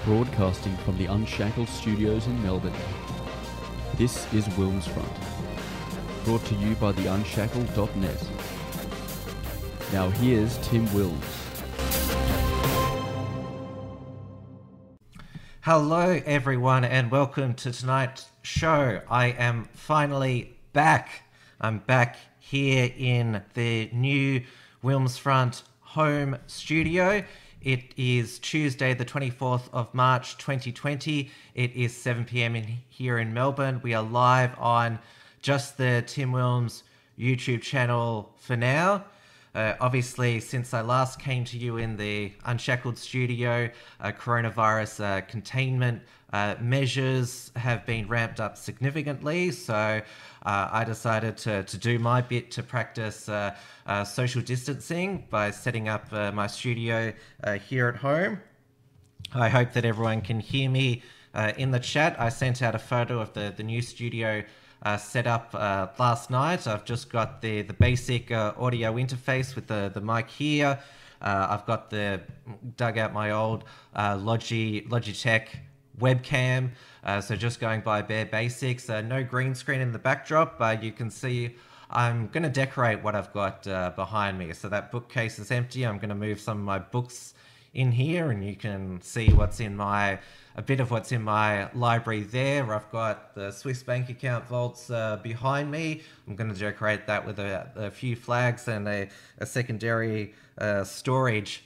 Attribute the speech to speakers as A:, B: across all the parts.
A: broadcasting from the Unshackled Studios in Melbourne. This is Wilmsfront, brought to you by theunshackled.net. Now here's Tim Wilms.
B: Hello everyone and welcome to tonight's show. I am finally back. I'm back here in the new Wilmsfront home studio. It is Tuesday the 24th of March 2020. It is 7 p.m. here in Melbourne. We are live on just the Tim Wilms YouTube channel for now. Obviously, since I last came to you in the Unshackled studio, coronavirus containment measures have been ramped up significantly. So I decided to do my bit to practice social distancing by setting up my studio here at home. I hope that everyone can hear me in the chat. I sent out a photo of the new studio set up last night. I've just got the basic audio interface with the mic here. I've got dug out my old Logitech webcam, so just going by bare basics. No green screen in the backdrop. You can see I'm going to decorate what I've got behind me. So that bookcase is empty. I'm going to move some of my books in here, and you can see a bit of what's in my library there. I've got the Swiss bank account vaults behind me. I'm going to decorate that with a few flags and a secondary storage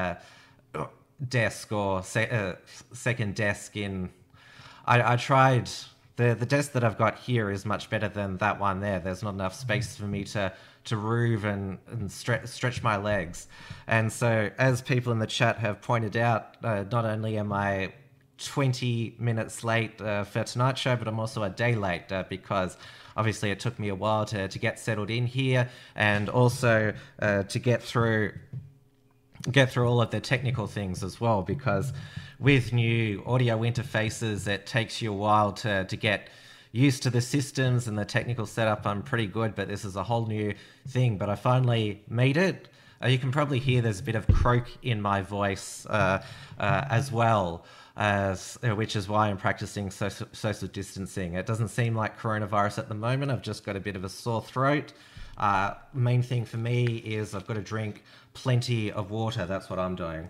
B: desk or second desk in. I tried. The desk that I've got here is much better than that one there. There's not enough space for me to roove and stretch my legs. And so, as people in the chat have pointed out, not only am I 20 minutes late for tonight's show, but I'm also a day late because obviously it took me a while to get settled in here, and also to get through all of the technical things as well, because with new audio interfaces it takes you a while to get used to the systems and the technical setup. I'm pretty good, but this is a whole new thing. But I finally made it. You can probably hear there's a bit of croak in my voice as well, which is why I'm practicing social distancing. It doesn't seem like coronavirus at the moment. I've just got a bit of a sore throat. Main thing for me is I've got to drink plenty of water. That's what I'm doing.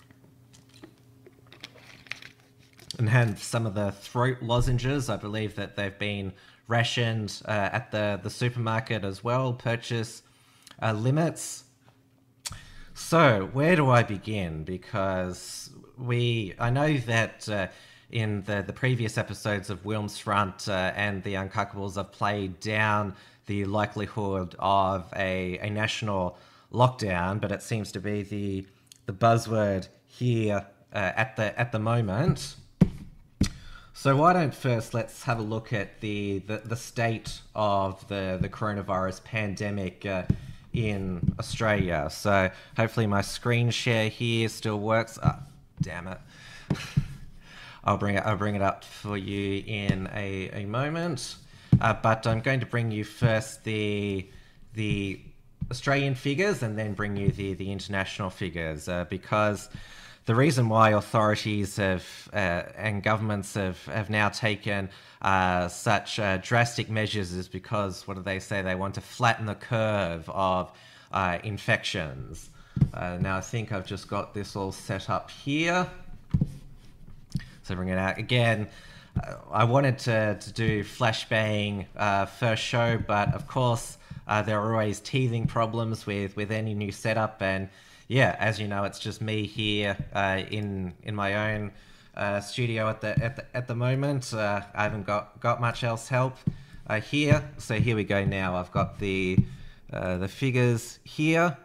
B: And have some of the throat lozenges. I believe that they've been rationed at the supermarket as well. Purchase limits. So where do I begin? Because I know that in the previous episodes of Wilmsfront and the Uncuckables, I've played down the likelihood of a national lockdown, but it seems to be the buzzword here at the moment. So why don't first let's have a look at the state of the coronavirus pandemic in Australia. So hopefully my screen share here still works. Damn it. I'll bring it up for you in a moment. But I'm going to bring you first the Australian figures and then bring you the international figures, because the reason why authorities have and governments have now taken such drastic measures is because, what do they say? They want to flatten the curve of infections. Now I think I've just got this all set up here. So bring it out again. I wanted to do flashbang first show, but of course there are always teething problems with any new setup, and yeah, as you know, it's just me here in my own studio at the moment. I haven't got much else help here. So here we go. Now I've got the figures here.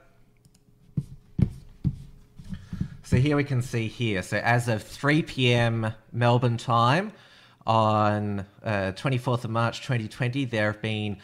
B: So here we can see here. So as of 3 p.m. Melbourne time on 24th of March 2020, there have been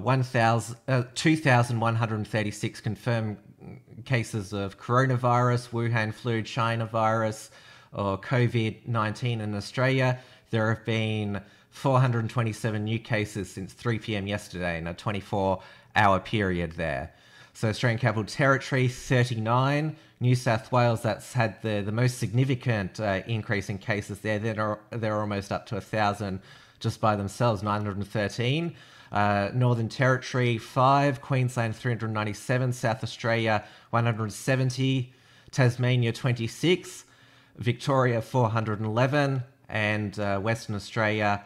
B: 2,136 confirmed cases of coronavirus, Wuhan flu, China virus, or COVID-19 in Australia. There have been 427 new cases since 3 p.m. yesterday in a 24-hour period there. So Australian Capital Territory, 39. New South Wales, that's had the most significant increase in cases there. They're almost up to 1,000 just by themselves, 913. Northern Territory, 5. Queensland, 397. South Australia, 170. Tasmania, 26. Victoria, 411. And Western Australia,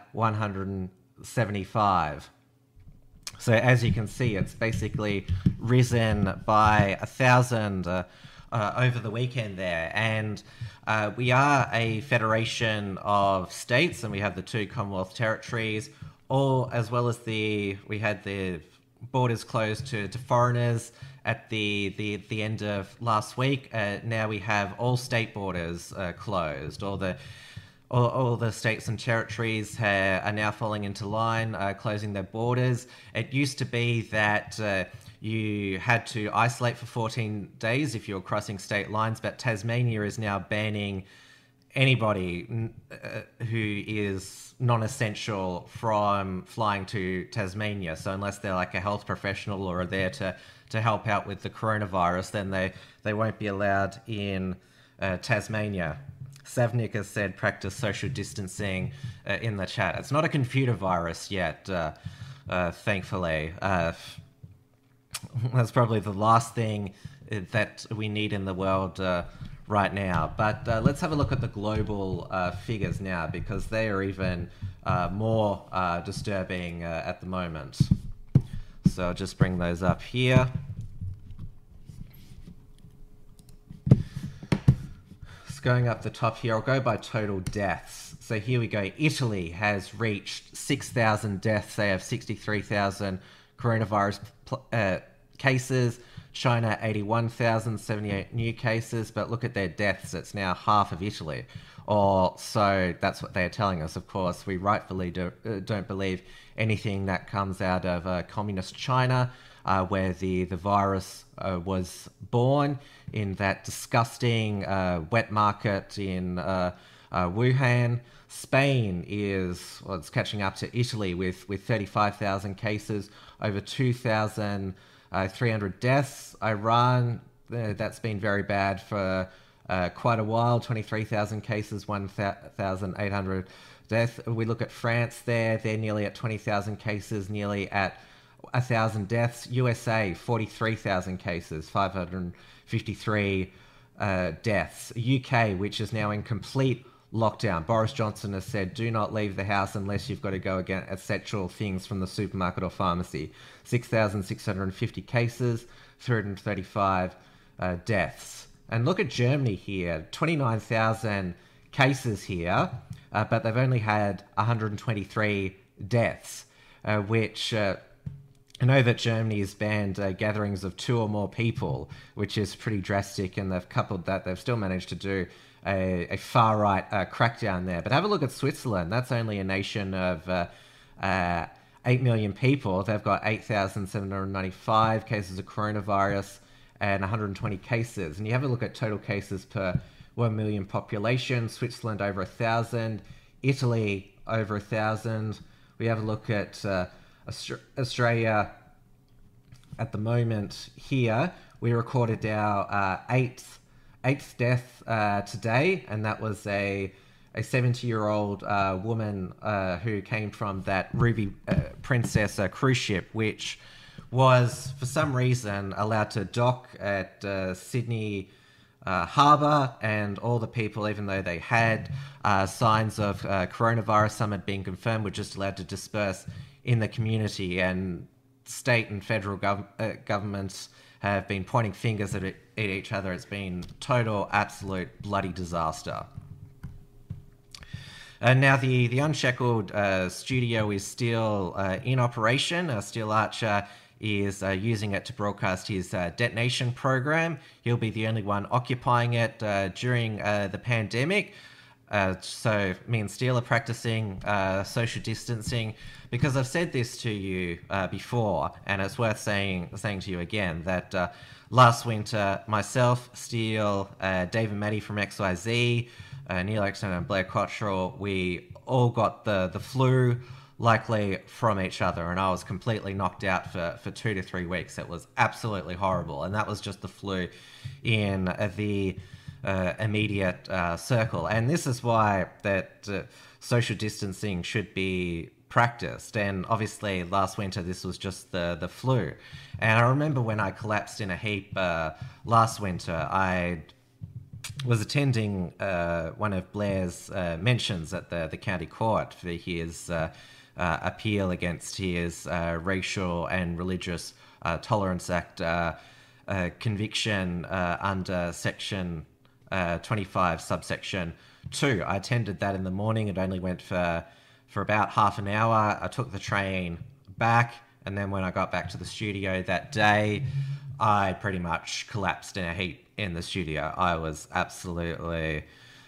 B: 175. So as you can see, it's basically risen by 1,000 over the weekend there. And we are a federation of states, and we have the 2 Commonwealth territories, all as well as we had the borders closed to foreigners at the end of last week. Now we have all state borders closed. All the states and territories are now falling into line, closing their borders. It used to be that you had to isolate for 14 days if you were crossing state lines, but Tasmania is now banning anybody who is non-essential from flying to Tasmania. So unless they're like a health professional or are there to help out with the coronavirus, then they won't be allowed in Tasmania. Savnik has said practice social distancing in the chat. It's not a computer virus yet, thankfully. That's probably the last thing that we need in the world right now. But let's have a look at the global figures now, because they are even more disturbing at the moment. So I'll just bring those up here. Going up the top here, I'll go by total deaths. So here we go. Italy has reached 6,000 deaths. They have 63,000 coronavirus cases. China, 81,078 new cases. But look at their deaths. It's now half of Italy. Or so that's what they're telling us. Of course, we rightfully don't believe anything that comes out of communist China, where the virus was born in that disgusting wet market in Wuhan. Spain it's catching up to Italy with 35,000 cases, over 2,300 deaths. Iran, that's been very bad for quite a while, 23,000 cases, 1,800 deaths. We look at France they're nearly at 20,000 cases, nearly at 1,000 deaths. USA, 43,000 cases, 553 deaths. UK, which is now in complete lockdown. Boris Johnson has said, do not leave the house unless you've got to go get essential things from the supermarket or pharmacy. 6,650 cases, 335 deaths. And look at Germany here, 29,000 cases here, but they've only had 123 deaths, which... I know that Germany has banned gatherings of 2 or more people, which is pretty drastic, and they've coupled that. They've still managed to do a far-right crackdown there. But have a look at Switzerland. That's only a nation of 8 million people. They've got 8,795 cases of coronavirus and 120 cases. And you have a look at total cases per 1 million population. Switzerland over 1,000. Italy over 1,000. We have a look at... Australia at the moment here, we recorded our eighth death today, and that was a 70-year-old woman who came from that Ruby Princess cruise ship, which was for some reason allowed to dock at Sydney Harbour, and all the people, even though they had signs of coronavirus, some had been confirmed, were just allowed to disperse in the community. And state and federal governments have been pointing fingers at each other. It's been total, absolute, bloody disaster. Now the Unshackled studio is still in operation. Steel Archer is using it to broadcast his detonation program. He'll be the only one occupying it during the pandemic. So me and Steel are practicing social distancing, because I've said this to you before, and it's worth saying to you again, that last winter, myself, Steel, Dave and Maddie from XYZ, Neil Exton and Blair Cottrell, we all got the flu likely from each other. And I was completely knocked out for 2 to 3 weeks. It was absolutely horrible. And that was just the flu in the immediate circle. And this is why that social distancing should be practiced. And obviously last winter this was just the flu. And I remember when I collapsed in a heap last winter, I was attending one of Blair's mentions at the county court for his appeal against his Racial and Religious Tolerance Act conviction under Section 25, subsection 2. I attended that in the morning. It only went for about half an hour. I took the train back, and then when I got back to the studio that day, I pretty much collapsed in a heap in the studio. I was absolutely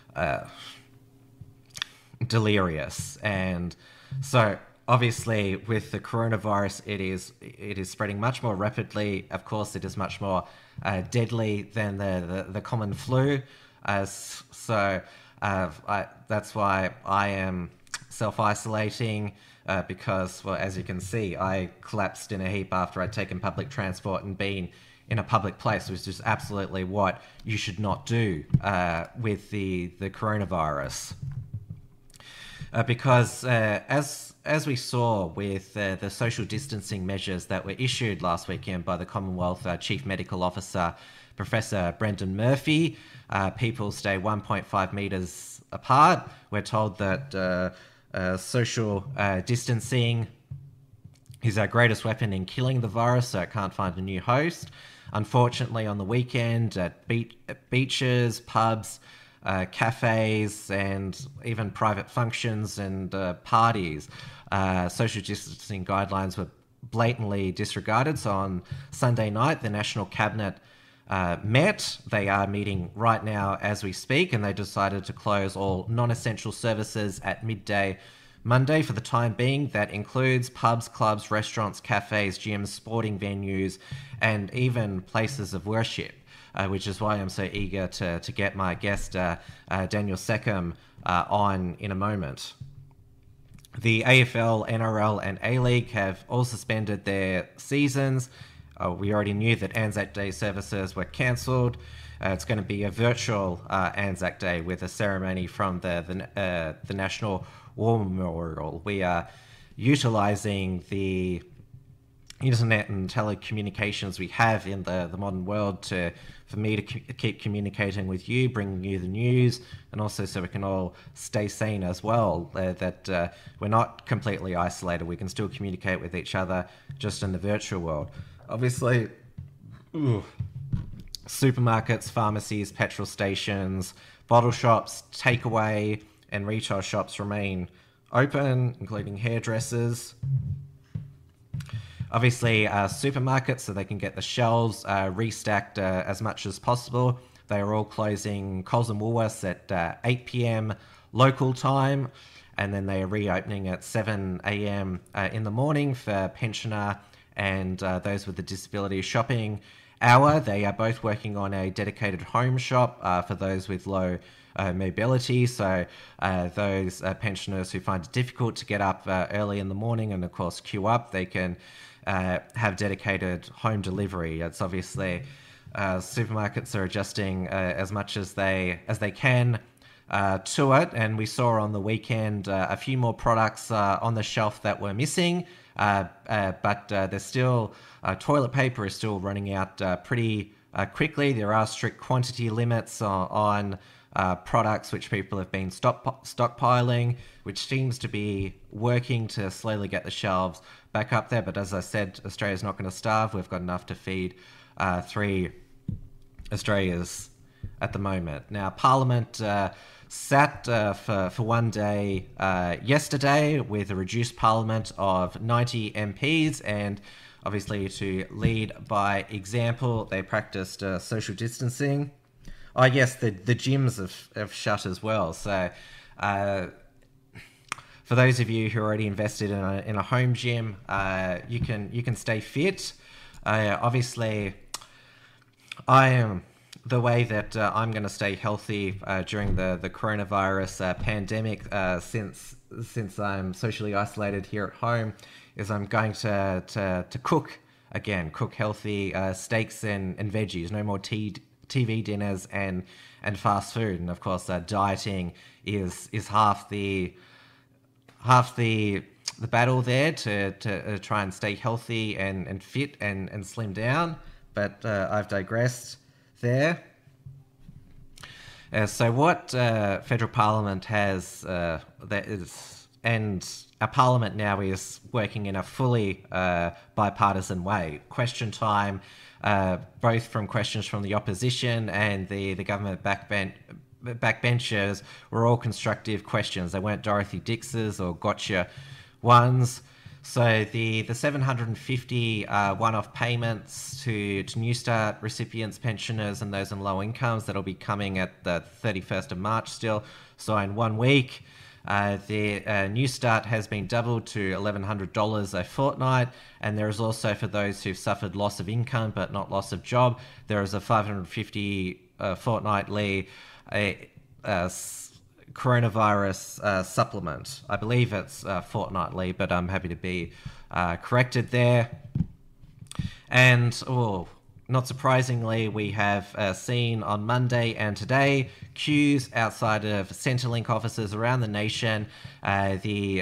B: delirious. And so obviously with the coronavirus, it is spreading much more rapidly. Of course, it is much more deadly than the common flu. That's why I am self-isolating because, well, as you can see, I collapsed in a heap after I'd taken public transport and been in a public place, which is absolutely what you should not do with the coronavirus. Because as we saw with the social distancing measures that were issued last weekend by the Commonwealth Chief Medical Officer, Professor Brendan Murphy, people stay 1.5 metres apart. We're told that social distancing is our greatest weapon in killing the virus, so it can't find a new host. Unfortunately, on the weekend, at beaches, pubs, cafes, and even private functions and parties, social distancing guidelines were blatantly disregarded. So on Sunday night, the National Cabinet met. They are meeting right now as we speak, and they decided to close all non-essential services at midday Monday for the time being. That includes pubs, clubs, restaurants, cafes, gyms, sporting venues, and even places of worship, which is why I'm so eager to get my guest, Daniel Seckham, on in a moment. The AFL, NRL, and A-League have all suspended their seasons. We already knew that Anzac Day services were cancelled. It's going to be a virtual Anzac Day with a ceremony from the National War Memorial. We are utilising the internet and telecommunications we have in the modern world for me to keep communicating with you, bringing you the news, and also so we can all stay sane as well, that we're not completely isolated. We can still communicate with each other just in the virtual world. Obviously, supermarkets, pharmacies, petrol stations, bottle shops, takeaway, and retail shops remain open, including hairdressers. Obviously, supermarkets, so they can get the shelves restacked as much as possible. They are all closing. Coles and Woolworths at 8 p.m. local time, and then they are reopening at 7 a.m. In the morning for pensioner and those with the disability shopping hour. They are both working on a dedicated home shop for those with low mobility, so those pensioners who find it difficult to get up early in the morning and of course queue up, they can have dedicated home delivery. It's obviously supermarkets are adjusting as much as they can to it, and we saw on the weekend a few more products on the shelf that were missing, but there's still toilet paper is still running out pretty quickly. There are strict quantity limits on products which people have been stockpiling, which seems to be working to slowly get the shelves back up there. But as I said, Australia's not going to starve. We've got enough to feed 3 Australias at the moment. Now, Parliament sat for one day yesterday with a reduced Parliament of 90 MPs, and obviously to lead by example, they practiced social distancing. Oh yes, the gyms have shut as well. So for those of you who are already invested in a home gym, you can stay fit. Obviously, I am the way that I'm going to stay healthy during the coronavirus pandemic, since since I'm socially isolated here at home, is I'm going to cook again, cook healthy steaks and veggies. No more TV dinners and fast food. And of course, dieting is half the battle there to try and stay healthy and fit and slim down. But I've digressed there. So what federal parliament has and our parliament now is working in a fully bipartisan way. Question time, both from questions from the opposition and the government backbenchers, were all constructive questions. They weren't Dorothy Dix's or gotcha ones. So the 750 one-off payments to Newstart recipients, pensioners, and those in low incomes, that'll be coming at the 31st of March still. So in 1 week, the Newstart has been doubled to $1,100 a fortnight, and there is also, for those who've suffered loss of income but not loss of job, there is a $550 fortnightly coronavirus supplement. I believe it's fortnightly, but I'm happy to be corrected there. And not surprisingly, we have seen on Monday and today queues outside of Centrelink offices around the nation. The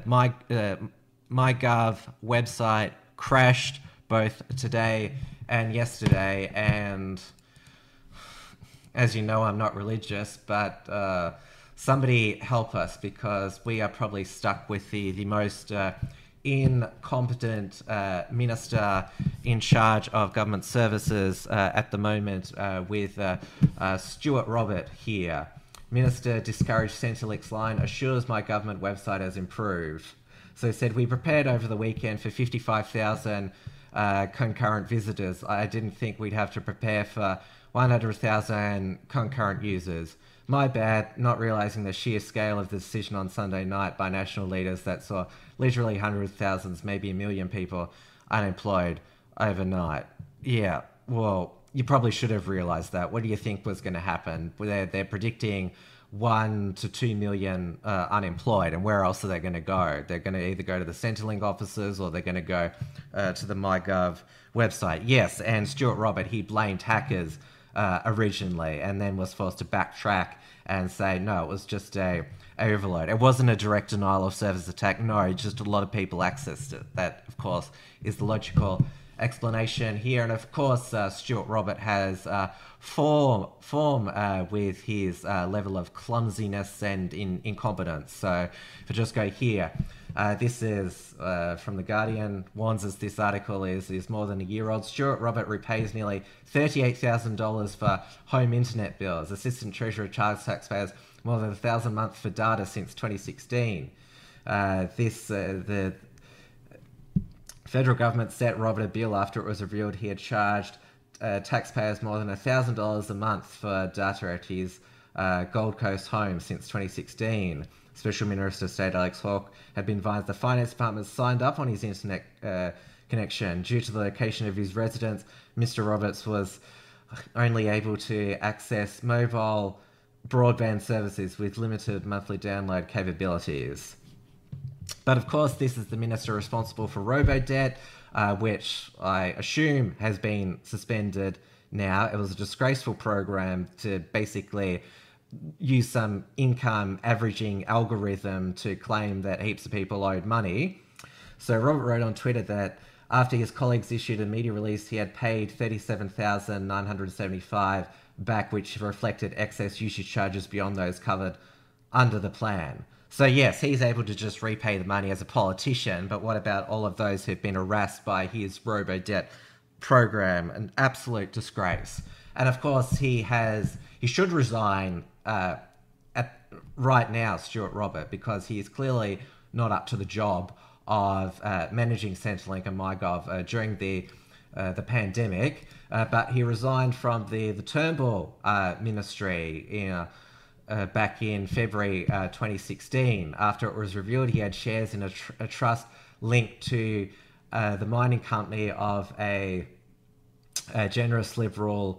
B: MyGov website crashed both today and yesterday, and as you know, I'm not religious, but somebody help us, because we are probably stuck with the most incompetent minister in charge of government services at the moment, with Stuart Robert here. Minister discouraged Centrelink's line, assures my government website has improved. So he said, we prepared over the weekend for 55,000 concurrent visitors. I didn't think we'd have to prepare for 100,000 concurrent users. My bad, not realising the sheer scale of the decision on Sunday night by national leaders that saw literally hundreds of thousands, maybe 1 million people unemployed overnight. Yeah, well, you probably should have realised that. What do you think was going to happen? They're predicting 1 to 2 million unemployed, and where else are they going to go? They're going to either go to the Centrelink offices or they're going to go to the MyGov website. Yes, and Stuart Robert, he blamed hackers originally, and then was forced to backtrack and say, no, it was just a overload. It wasn't a direct denial of service attack. No, just a lot of people accessed it. That, of course, is the logical explanation here. And of course, Stuart Robert has form with his level of clumsiness and incompetence. So if I just go here, this is from The Guardian, warns us this article is more than a year old. Stuart Robert repays nearly $38,000 for home internet bills. Assistant Treasurer charged taxpayers more than $1,000 a month for data since 2016. The federal government sent Robert a bill after it was revealed he had charged taxpayers more than $1,000 a month for data at his Gold Coast home since 2016. Special Minister of State Alex Hawke had been advised the Finance Department signed up on his internet connection. Due to the location of his residence, Mr. Roberts was only able to access mobile broadband services with limited monthly download capabilities. But of course, this is the minister responsible for Robodebt, which I assume has been suspended now. It was a disgraceful program to basically use some income averaging algorithm to claim that heaps of people owed money. So Robert wrote on Twitter that after his colleagues issued a media release, he had paid $37,975 back, which reflected excess usage charges beyond those covered under the plan. So yes, he's able to just repay the money as a politician, but what about all of those who've been harassed by his Robodebt program? An absolute disgrace. And of course, he should resign right now, Stuart Robert, because he is clearly not up to the job of managing Centrelink and MyGov during the pandemic. But he resigned from the Turnbull ministry back in February 2016 after it was revealed he had shares in a trust linked to the mining company of a generous Liberal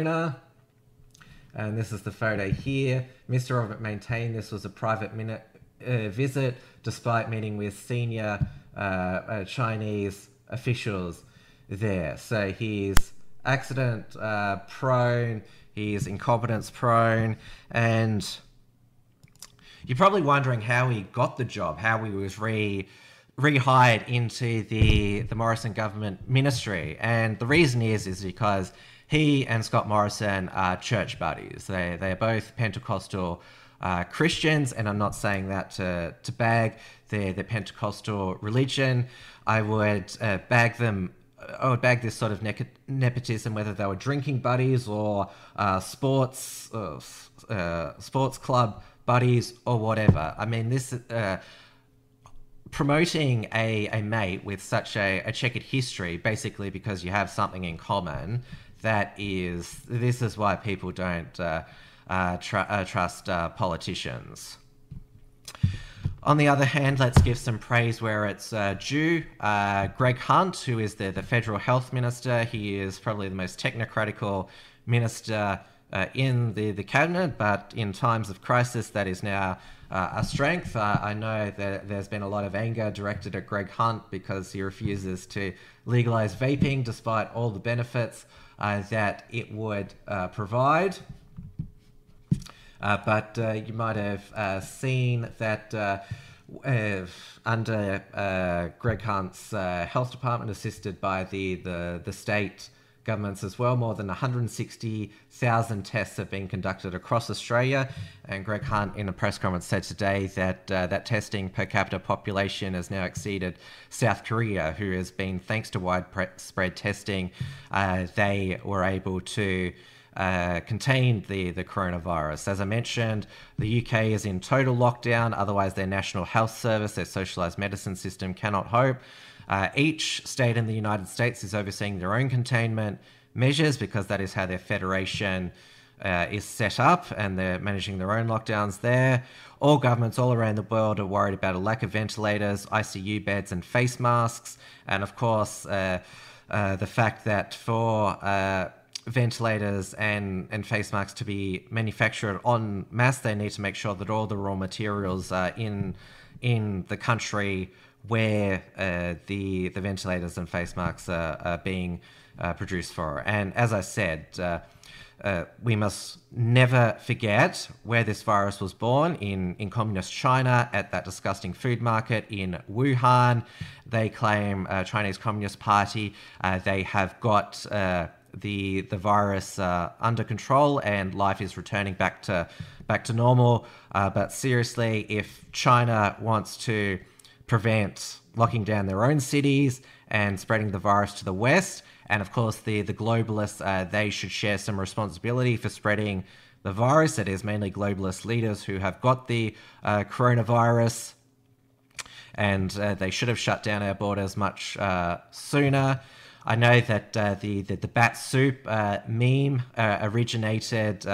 B: donor. And this is the photo here. Mr. Robert maintained this was a private visit, despite meeting with senior Chinese officials there. So he's accident prone, he's incompetence prone, and you're probably wondering how he got the job, how he was rehired into the Morrison government ministry. And the reason is because he and Scott Morrison are church buddies. They're both Pentecostal Christians, and I'm not saying that to bag their Pentecostal religion. I would bag this sort of nepotism, whether they were drinking buddies or sports club buddies or whatever. I mean, this promoting a mate with such a checkered history, basically because you have something in common. This is why people don't trust politicians. On the other hand, let's give some praise where it's due. Greg Hunt, who is the federal health minister, he is probably the most technocratical minister in the cabinet, but in times of crisis, that is now a strength. I know that there's been a lot of anger directed at Greg Hunt because he refuses to legalise vaping despite all the benefits that it would provide. But you might have seen that under Greg Hunt's health department, assisted by the state governments as well, more than 160,000 tests have been conducted across Australia. And Greg Hunt, in a press conference, said today that that testing per capita population has now exceeded South Korea, who has been, thanks to widespread testing, they were able to contain the coronavirus. As I mentioned, the UK is in total lockdown, otherwise their National Health Service, their socialised medicine system, cannot hope. Each state in the United States is overseeing their own containment measures because that is how their federation is set up, and they're managing their own lockdowns there. All governments all around the world are worried about a lack of ventilators, ICU beds and face masks, and of course the fact that for ventilators and face masks to be manufactured en masse, they need to make sure that all the raw materials are in the country where the ventilators and face masks are being produced for. And as I said, we must never forget where this virus was born, in communist China, at that disgusting food market in Wuhan. They claim, Chinese Communist Party, they have got the virus under control and life is returning back to normal. But seriously, if China wants to prevent locking down their own cities and spreading the virus to the West, and of course the globalists, they should share some responsibility for spreading the virus. It is mainly globalist leaders who have got the coronavirus, and they should have shut down our borders much sooner. I know that the bat soup meme originated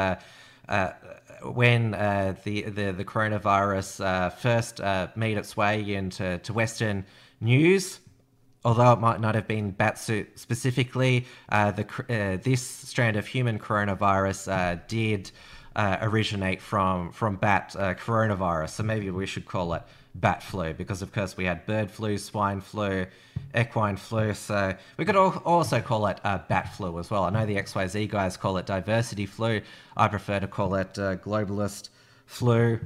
B: when the coronavirus first made its way into Western news. Although it might not have been bat soup specifically, this strand of human coronavirus did originate from bat coronavirus. So maybe we should call it bat flu, because of course we had bird flu, swine flu, equine flu, so we could also call it bat flu as well. I know the XYZ guys call it diversity flu. I prefer to call it globalist flu.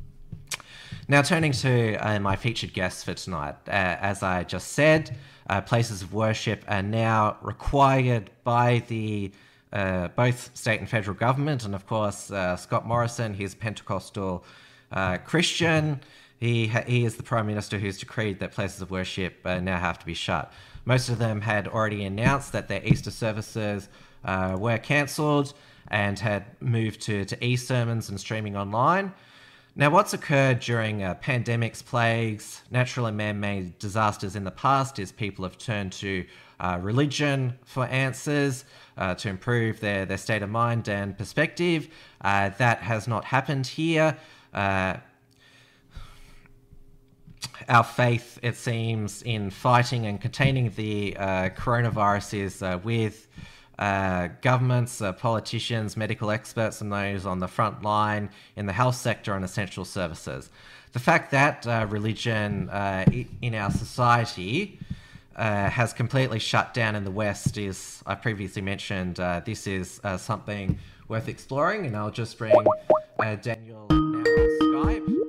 B: Now turning to my featured guests for tonight, as I just said, places of worship are now required by the both state and federal government, and of course Scott Morrison, he's Pentecostal Christian. He is the Prime Minister who's decreed that places of worship now have to be shut. Most of them had already announced that their Easter services were cancelled and had moved to e-sermons and streaming online. Now, what's occurred during pandemics, plagues, natural and man-made disasters in the past is people have turned to religion for answers, to improve their state of mind and perspective. That has not happened here. Our faith, it seems, in fighting and containing the coronavirus is with governments, politicians, medical experts, and those on the front line in the health sector and essential services. The fact that religion in our society has completely shut down in the West is, I previously mentioned, this is something worth exploring, and I'll just bring Daniel now on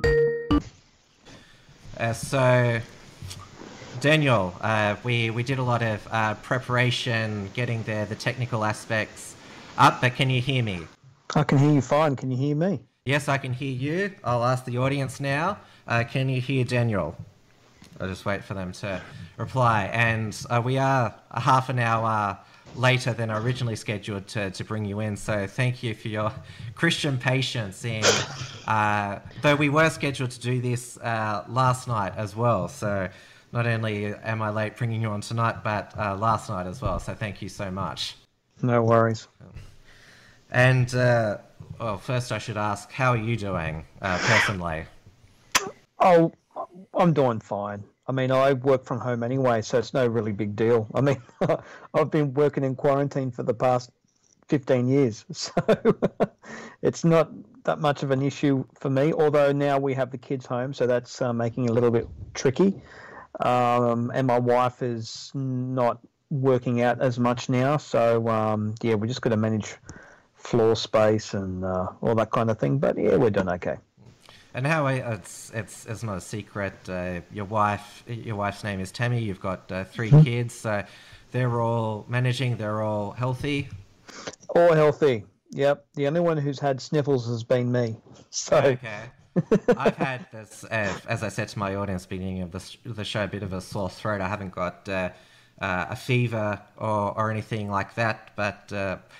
B: Skype. So, Daniel, we did a lot of preparation, getting the technical aspects up, but can you hear me?
C: I can hear you fine. Can you hear me?
B: Yes, I can hear you. I'll ask the audience now. Can you hear Daniel? I'll just wait for them to reply. And we are a half an hour later than originally scheduled to bring you in. So thank you for your Christian patience in, though we were scheduled to do this last night as well. So not only am I late bringing you on tonight, but last night as well. So thank you so much.
C: No worries.
B: And, well, first I should ask, how are you doing personally?
C: Oh, I'm doing fine. I mean, I work from home anyway, so it's no really big deal. I mean, I've been working in quarantine for the past 15 years, so it's not that much of an issue for me, although now we have the kids home, so that's making it a little bit tricky. And my wife is not working out as much now, so yeah, we just got to manage floor space and all that kind of thing. But yeah, we're doing okay.
B: And how it's not a secret. Your wife's name is Tammy. You've got 3 kids, so they're all managing. They're all healthy.
C: All healthy. Yep. The only one who's had sniffles has been me. So.
B: Okay. I've had this, as I said to my audience at the beginning of the show, a bit of a sore throat. I haven't got a fever or anything like that, but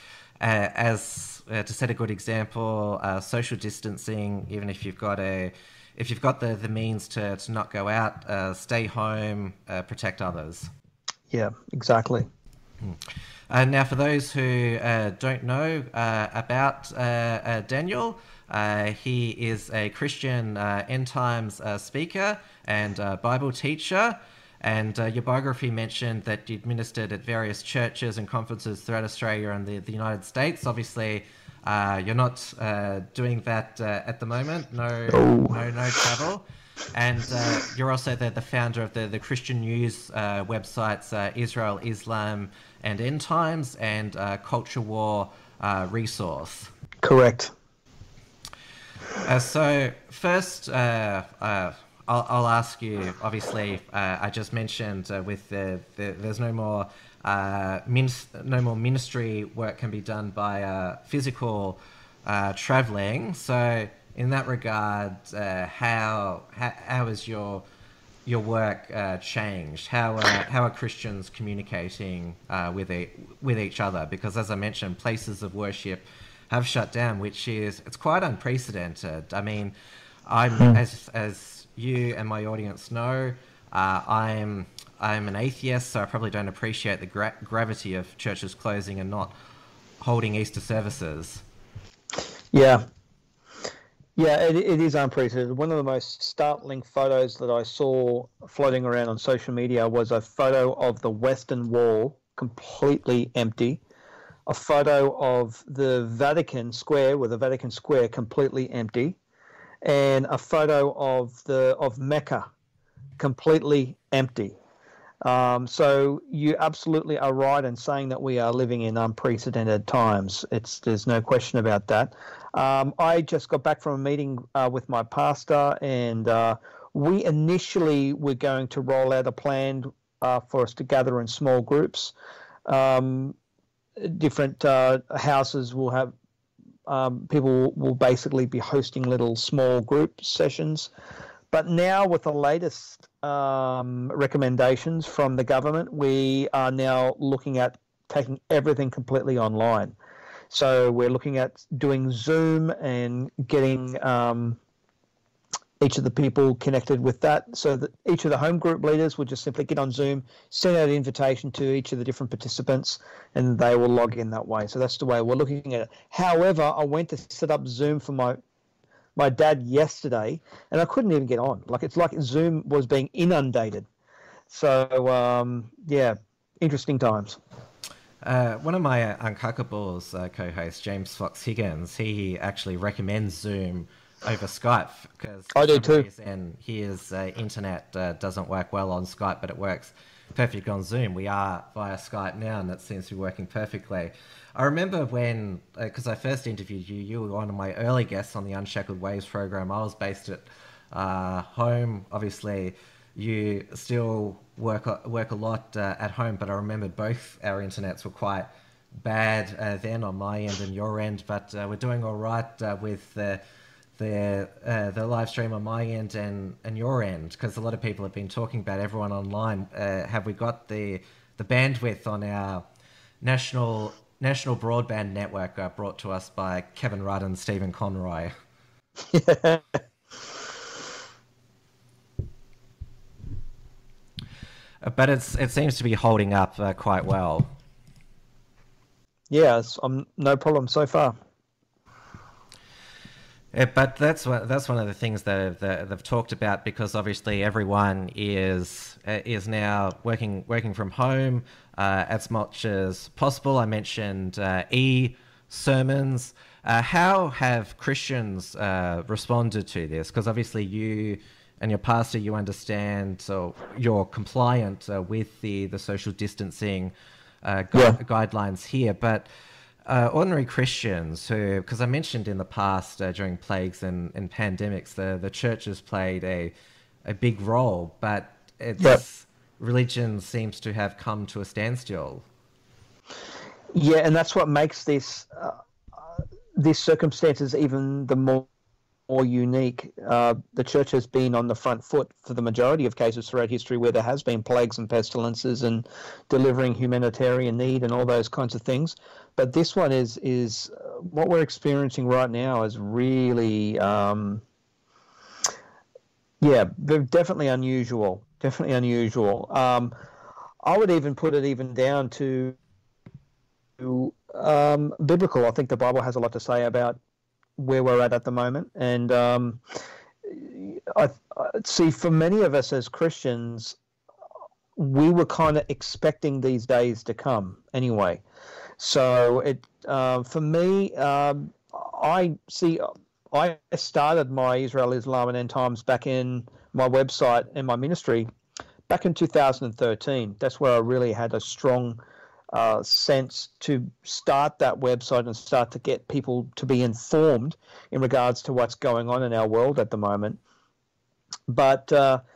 B: to set a good example, social distancing. Even if you've got the means to not go out, stay home, protect others.
C: Yeah, exactly.
B: Now, for those who don't know about Daniel, he is a Christian end times speaker and Bible teacher. And your biography mentioned that you'd ministered at various churches and conferences throughout Australia and the United States. Obviously, you're not doing that at the moment. No travel. And you're also the founder of the Christian news websites Israel, Islam, and End Times, and Culture War Resource.
C: Correct.
B: So first, I'll ask you. Obviously, I just mentioned with there's no more ministry work can be done by physical traveling. So in that regard, how has your work changed? How are Christians communicating with each other? Because as I mentioned, places of worship have shut down, it's quite unprecedented. I mean, as you and my audience know, I'm an atheist, so I probably don't appreciate the gravity of churches closing and not holding Easter services.
C: Yeah, it is unprecedented. One of the most startling photos that I saw floating around on social media was a photo of the Western Wall completely empty, a photo of the Vatican Square, with the Vatican Square completely empty, and a photo of Mecca completely empty. So you absolutely are right in saying that we are living in unprecedented times. There's no question about that. I just got back from a meeting with my pastor, and we initially were going to roll out a plan for us to gather in small groups. Different houses will have people will basically be hosting little small group sessions. But now with the latest recommendations from the government, we are now looking at taking everything completely online. So we're looking at doing Zoom and getting each of the people connected with that, so that each of the home group leaders would just simply get on Zoom, send out an invitation to each of the different participants, and they will log in that way. So that's the way we're looking at it. However, I went to set up Zoom for my dad yesterday, and I couldn't even get on. It's like Zoom was being inundated. So, yeah, interesting times.
B: One of my Uncockables co-hosts, James Fox Higgins, he actually recommends Zoom over Skype because
C: I do too.
B: Reason, his internet doesn't work well on Skype, but it works perfect on Zoom. We are via Skype now, and that seems to be working perfectly. I remember when, because I first interviewed you, you were one of my early guests on the Unshackled Waves program. I was based at home. Obviously, you still work a lot at home, but I remember both our internets were quite bad then on my end and your end, but we're doing all right with the live stream on my end and your end, because a lot of people have been talking about everyone online. Have we got the bandwidth on our national broadband network brought to us by Kevin Rudd and Stephen Conroy?
C: Yeah.
B: But it seems to be holding up quite well.
C: Yeah, no problem so far.
B: But that's one of the things that they've talked about, because obviously everyone is now working from home as much as possible. I mentioned e-sermons. How have Christians responded to this? Because obviously you and your pastor, you understand, so you're compliant with the social distancing guidelines here, but ordinary Christians who, because I mentioned in the past during plagues and pandemics, the church has played a big role, but religion seems to have come to a standstill.
C: Yeah, and that's what makes these circumstances even the more unique. The church has been on the front foot for the majority of cases throughout history where there has been plagues and pestilences and delivering humanitarian need and all those kinds of things. But this one is what we're experiencing right now is really, definitely unusual. Definitely unusual. I would even put it even down to biblical. I think the Bible has a lot to say about where we're at the moment, and I see for many of us as Christians, we were kind of expecting these days to come anyway. So it for me, I started my Israel, Islam, and End Times back in my website and my ministry back in 2013. That's where I really had a strong sense to start that website and start to get people to be informed in regards to what's going on in our world at the moment. But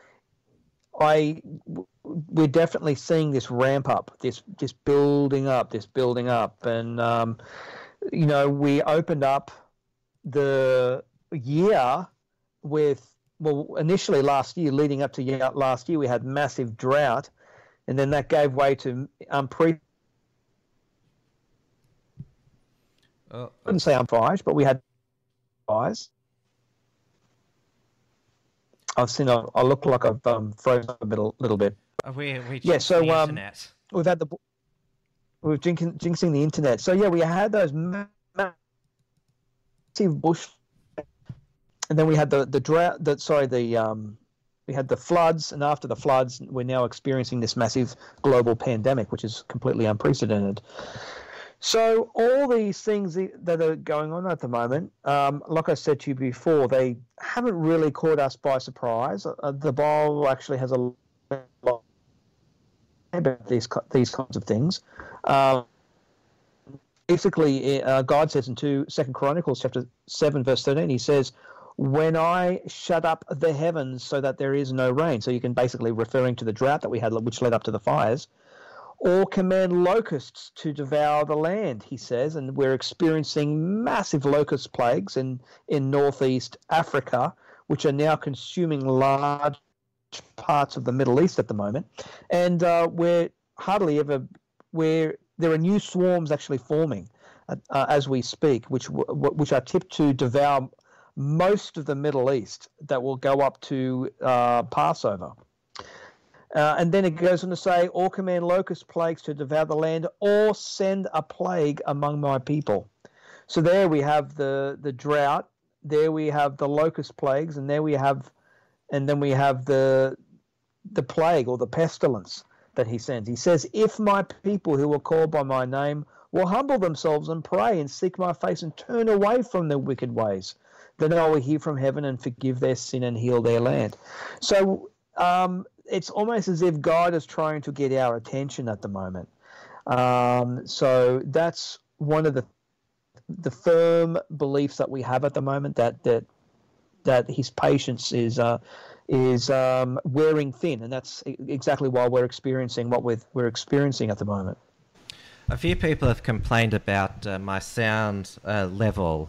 C: we're definitely seeing this ramp up, this building up, and we opened up the year with, initially last year, leading up to last year, we had massive drought, and then that gave way to I wouldn't say fires, but we had fires. I've seen. I look like I've frozen a little bit.
B: The internet.
C: We're jinxing the internet. So yeah, we had those massive bush, and then we had the drought. We had the floods, and after the floods, we're now experiencing this massive global pandemic, which is completely unprecedented. So all these things that are going on at the moment, like I said to you before, they haven't really caught us by surprise. The Bible actually has a lot about these kinds of things. Basically, God says in 2 Chronicles chapter 7, verse 13, he says, "When I shut up the heavens so that there is no rain," so you can basically referring to the drought that we had, which led up to the fires, "or command locusts to devour the land," he says, and we're experiencing massive locust plagues in northeast Africa, which are now consuming large parts of the Middle East at the moment. And there are new swarms actually forming as we speak, which are tipped to devour most of the Middle East, that will go up to Passover. And then it goes on to say, "or command locust plagues to devour the land, or send a plague among my people." So there we have the drought, there we have the locust plagues, and then we have the plague or the pestilence that he sends. He says, if my people who are called by my name will humble themselves and pray and seek my face and turn away from their wicked ways, then I will hear from heaven and forgive their sin and heal their land. So it's almost as if God is trying to get our attention at the moment. So that's one of the firm beliefs that we have at the moment, that his patience is wearing thin, and that's exactly why we're experiencing what we're experiencing at the moment.
B: A few people have complained about my sound level.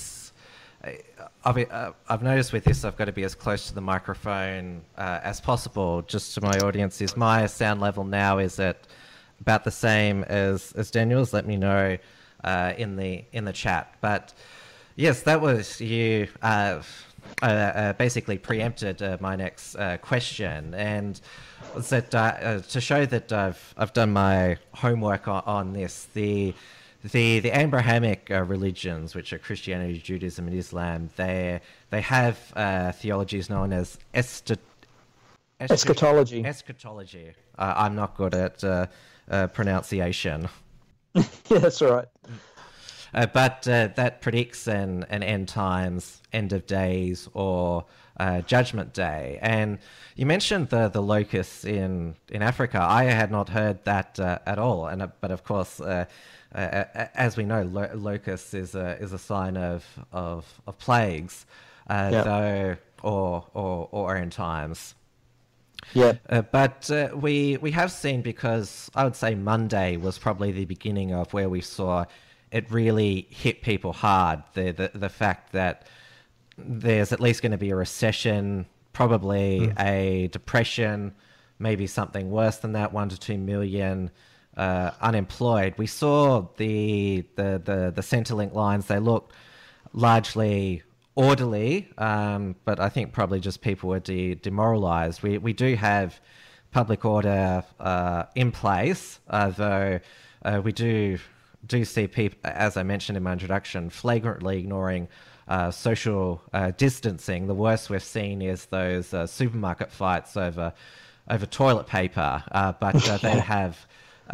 B: I've noticed with this, I've got to be as close to the microphone as possible. Just to my audience, is my sound level now, is it about the same as Daniel's? Let me know in the chat. But yes, that was you. Basically preempted my next question, and was that to show that I've done my homework on this. The Abrahamic religions, which are Christianity, Judaism, and Islam, they have theologies known as
C: eschatology.
B: Eschatology. I'm not good at pronunciation.
C: Yeah, that's all right.
B: But that predicts an end times, end of days, or judgment day. And you mentioned the locusts in Africa. I had not heard that at all. But of course, as we know, locusts is a sign of plagues, though, or end times.
C: Yeah.
B: But we have seen, because I would say Monday was probably the beginning of where we saw it really hit people hard. The fact that there's at least going to be a recession, probably a depression, maybe something worse than that, 1 to 2 million unemployed. We saw the Centrelink lines. They looked largely orderly, but I think probably just people were demoralized. We do have public order in place, though we do see people, as I mentioned in my introduction, flagrantly ignoring social distancing. The worst we've seen is those supermarket fights over toilet paper, but they have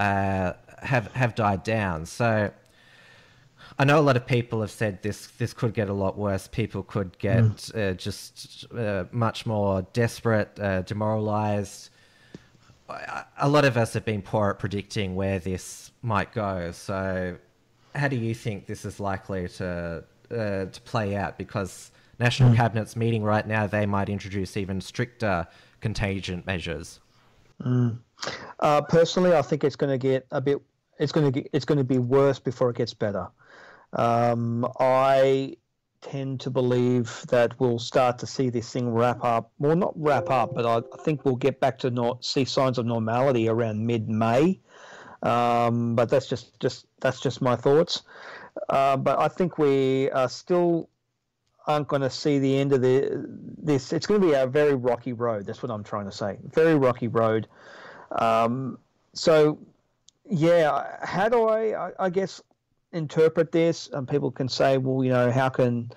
B: died down. So I know a lot of people have said this could get a lot worse. People could get just much more desperate, demoralized. A lot of us have been poor at predicting where this might go. So how do you think this is likely to play out? Because National Cabinet's meeting right now, they might introduce even stricter contagion measures.
C: Personally, I think it's going to get it's going to be worse before it gets better. I tend to believe that we'll start to see this thing wrap up. Well, not wrap up, but I think we'll get back to see signs of normality around mid-May. But that's just my thoughts. But I think we still aren't going to see the end of this. It's going to be a very rocky road. That's what I'm trying to say. Very rocky road. So, yeah, how do I guess, interpret this? And people can say, well, you know, how can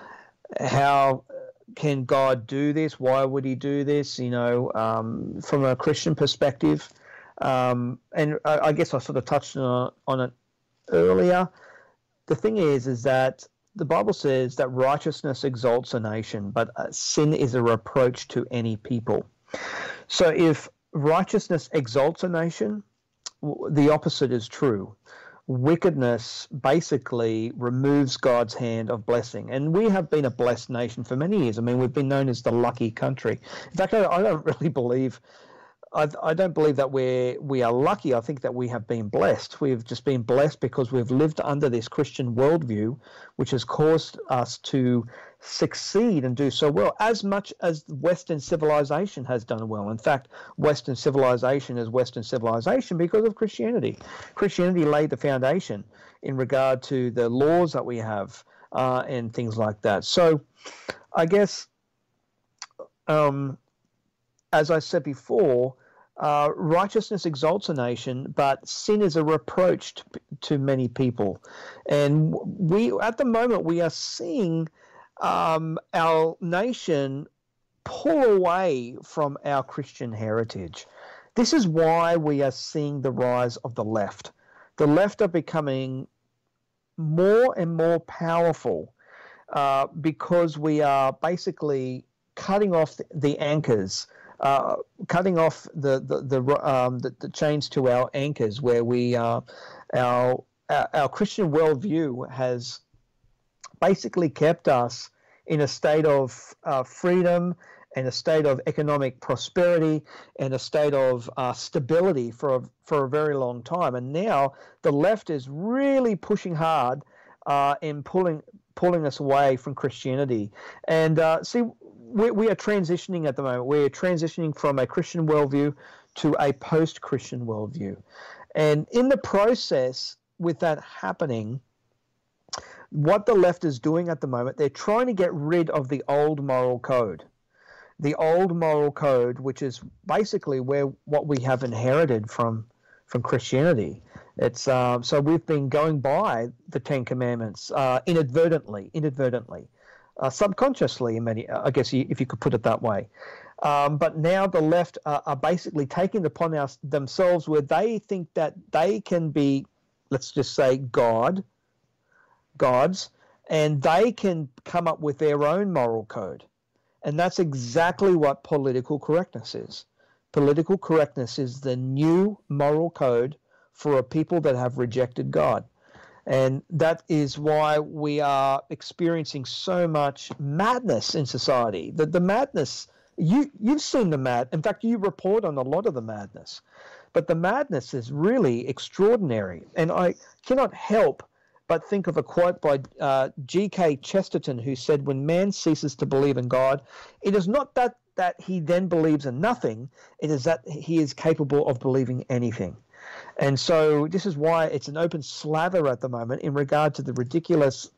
C: God do this? Why would he do this? You know, from a Christian perspective. And I guess I sort of touched on it earlier. The thing is that the Bible says that righteousness exalts a nation, but sin is a reproach to any people. So if righteousness exalts a nation, the opposite is true. Wickedness basically removes God's hand of blessing. And we have been a blessed nation for many years. I mean, we've been known as the lucky country. In fact, I don't really believe... I don't believe that we are lucky. I think that we have been blessed. We've just been blessed because we've lived under this Christian worldview, which has caused us to succeed and do so well, as much as Western civilization has done well. In fact, Western civilization is Western civilization because of Christianity. Christianity laid the foundation in regard to the laws that we have and things like that. So I guess, as I said before, righteousness exalts a nation, but sin is a reproach to many people. And at the moment, we are seeing our nation pull away from our Christian heritage. This is why we are seeing the rise of the left. The left are becoming more and more powerful because we are basically cutting off the anchors, cutting off the chains to our anchors, where our Christian worldview has basically kept us in a state of freedom and a state of economic prosperity and a state of stability for a very long time. And now the left is really pushing hard in pulling us away from Christianity. And see, we are transitioning at the moment. We're transitioning from a Christian worldview to a post-Christian worldview. And in the process, with that happening, what the left is doing at the moment, they're trying to get rid of the old moral code. The old moral code, which is basically what we have inherited from Christianity. It's so we've been going by the Ten Commandments inadvertently, subconsciously, in many, I guess, if you could put it that way. But now the left are basically taking it upon themselves, where they think that they can be, let's just say, gods, and they can come up with their own moral code. And that's exactly what political correctness is. Political correctness is the new moral code for a people that have rejected God. And that is why we are experiencing so much madness in society. The madness, you've seen the mad. In fact, you report on a lot of the madness. But the madness is really extraordinary. And I cannot help but think of a quote by G.K. Chesterton, who said, when man ceases to believe in God, it is not that he then believes in nothing, it is that he is capable of believing anything. And so this is why it's an open slather at the moment in regard to the ridiculous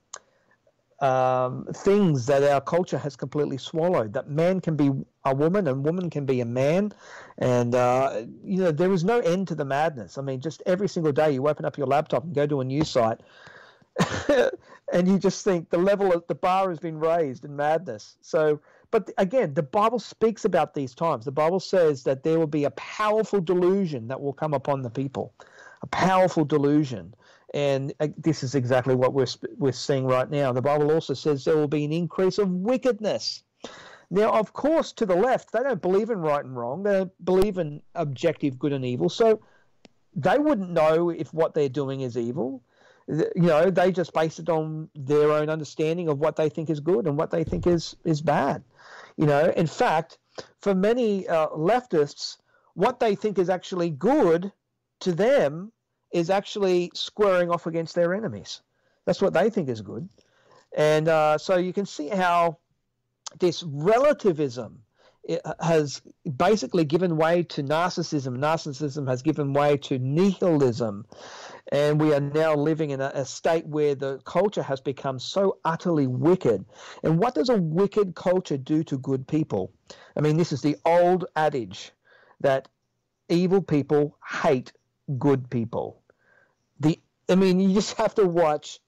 C: things that our culture has completely swallowed, that man can be a woman and woman can be a man. And, there is no end to the madness. I mean, just every single day you open up your laptop and go to a news site and you just think the bar has been raised in madness. So, but again, the Bible speaks about these times. The Bible says that there will be a powerful delusion that will come upon the people, a powerful delusion. And this is exactly what we're seeing right now. The Bible also says there will be an increase of wickedness. Now, of course, to the left, they don't believe in right and wrong. They don't believe in objective good and evil. So they wouldn't know if what they're doing is evil. They just base it on their own understanding of what they think is good and what they think is bad. In fact, for many leftists, what they think is actually good to them is actually squaring off against their enemies. That's what they think is good. And so you can see how this relativism has basically given way to narcissism. Narcissism has given way to nihilism. And we are now living in a state where the culture has become so utterly wicked. And what does a wicked culture do to good people? I mean, this is the old adage that evil people hate good people. You just have to watch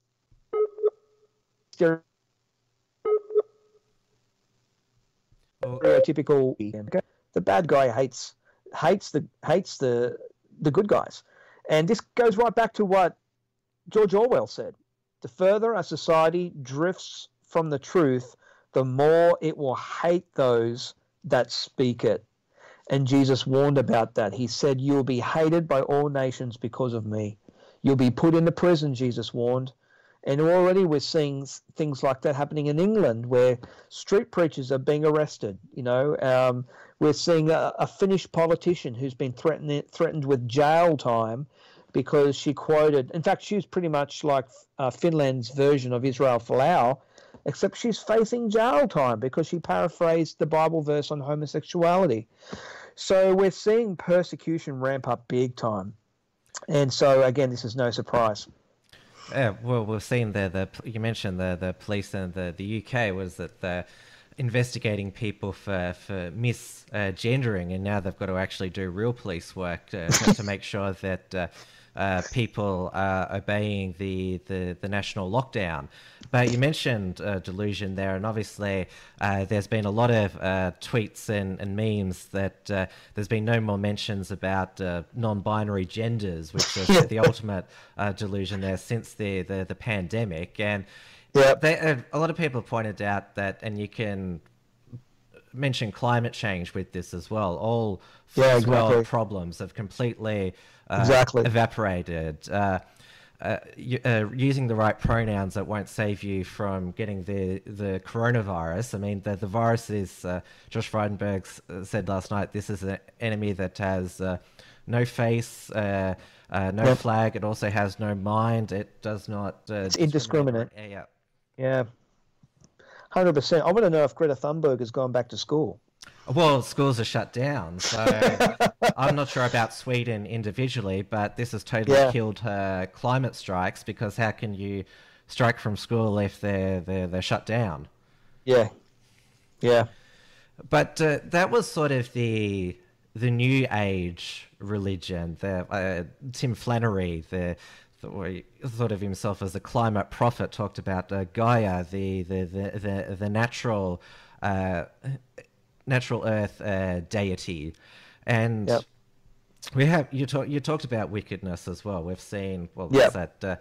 C: stereotypical. The bad guy hates the good guys, and this goes right back to what George Orwell said: the further a society drifts from the truth, the more it will hate those that speak it. And Jesus warned about that. He said, "You will be hated by all nations because of me. You'll be put into prison," Jesus warned. And already we're seeing things like that happening in England, where street preachers are being arrested. We're seeing a Finnish politician who's been threatened with jail time because she quoted. In fact, she's pretty much like Finland's version of Israel Folau, except she's facing jail time because she paraphrased the Bible verse on homosexuality. So we're seeing persecution ramp up big time. And so, again, this is no surprise.
B: Yeah, well, we've seen you mentioned the police in the UK was that they're investigating people for misgendering, and now they've got to actually do real police work to make sure that people obeying the national lockdown. But you mentioned delusion there, and obviously there's been a lot of tweets and memes that there's been no more mentions about non-binary genders, which is the ultimate delusion there since the pandemic. And a lot of people have pointed out that, and you can mention climate change with this as well. All first world problems have completely evaporated. Using the right pronouns that won't save you from getting the coronavirus. I mean, the virus is, Josh Frydenberg said last night, this is an enemy that has no face, no flag. It also has no mind. It does not...
C: it's indiscriminate.
B: Yeah.
C: 100%. I want to know if Greta Thunberg has gone back to school.
B: Well, schools are shut down, so I'm not sure about Sweden individually, but this has totally killed her climate strikes, because how can you strike from school if they're shut down? Yeah. But that was sort of the new age religion. Tim Flannery, thought of himself as a climate prophet, talked about Gaia, the natural earth deity. And we have you talked about wickedness as well. We've seen a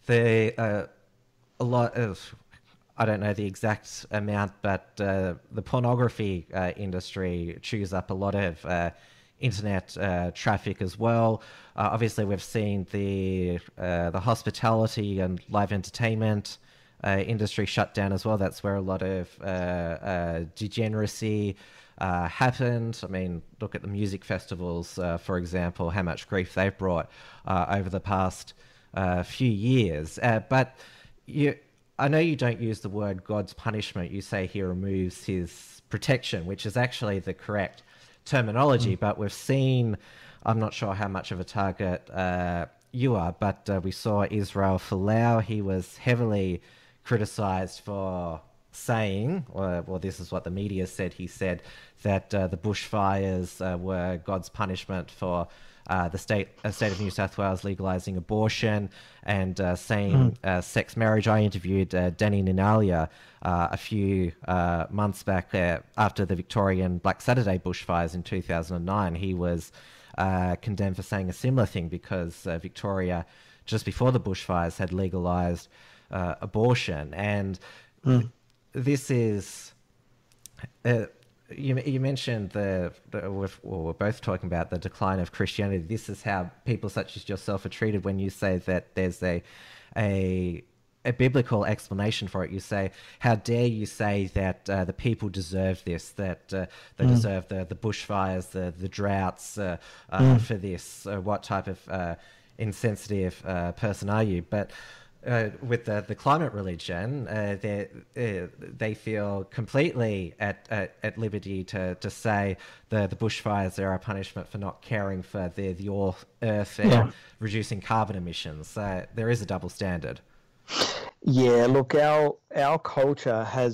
B: lot of, I don't know the exact amount, but the pornography industry chews up a lot of internet traffic as well. Obviously, we've seen the hospitality and live entertainment industry shut down as well. That's where a lot of degeneracy happened. I mean, look at the music festivals, for example, how much grief they've brought over the past few years. But I know you don't use the word God's punishment. You say he removes his protection, which is actually the correct terminology. But we've seen, I'm not sure how much of a target you are, but we saw Israel Folau. He was heavily criticized for saying, well, this is what the media said. He said that the bushfires were God's punishment for the state of New South Wales legalizing abortion and same-sex marriage. I interviewed Danny Ninalia a few months back after the Victorian Black Saturday bushfires in 2009. He was condemned for saying a similar thing because Victoria, just before the bushfires, had legalized abortion. And this is... You mentioned we're both talking about the decline of Christianity. This is how people such as yourself are treated when you say that there's a biblical explanation for it. You say, how dare you say that the people deserve this, that they deserve the bushfires, the droughts for this. What type of insensitive person are you? But with the climate religion, they feel completely at liberty to say the bushfires are a punishment for not caring for the earth and reducing carbon emissions. So there is a double standard.
C: Yeah, look, our culture has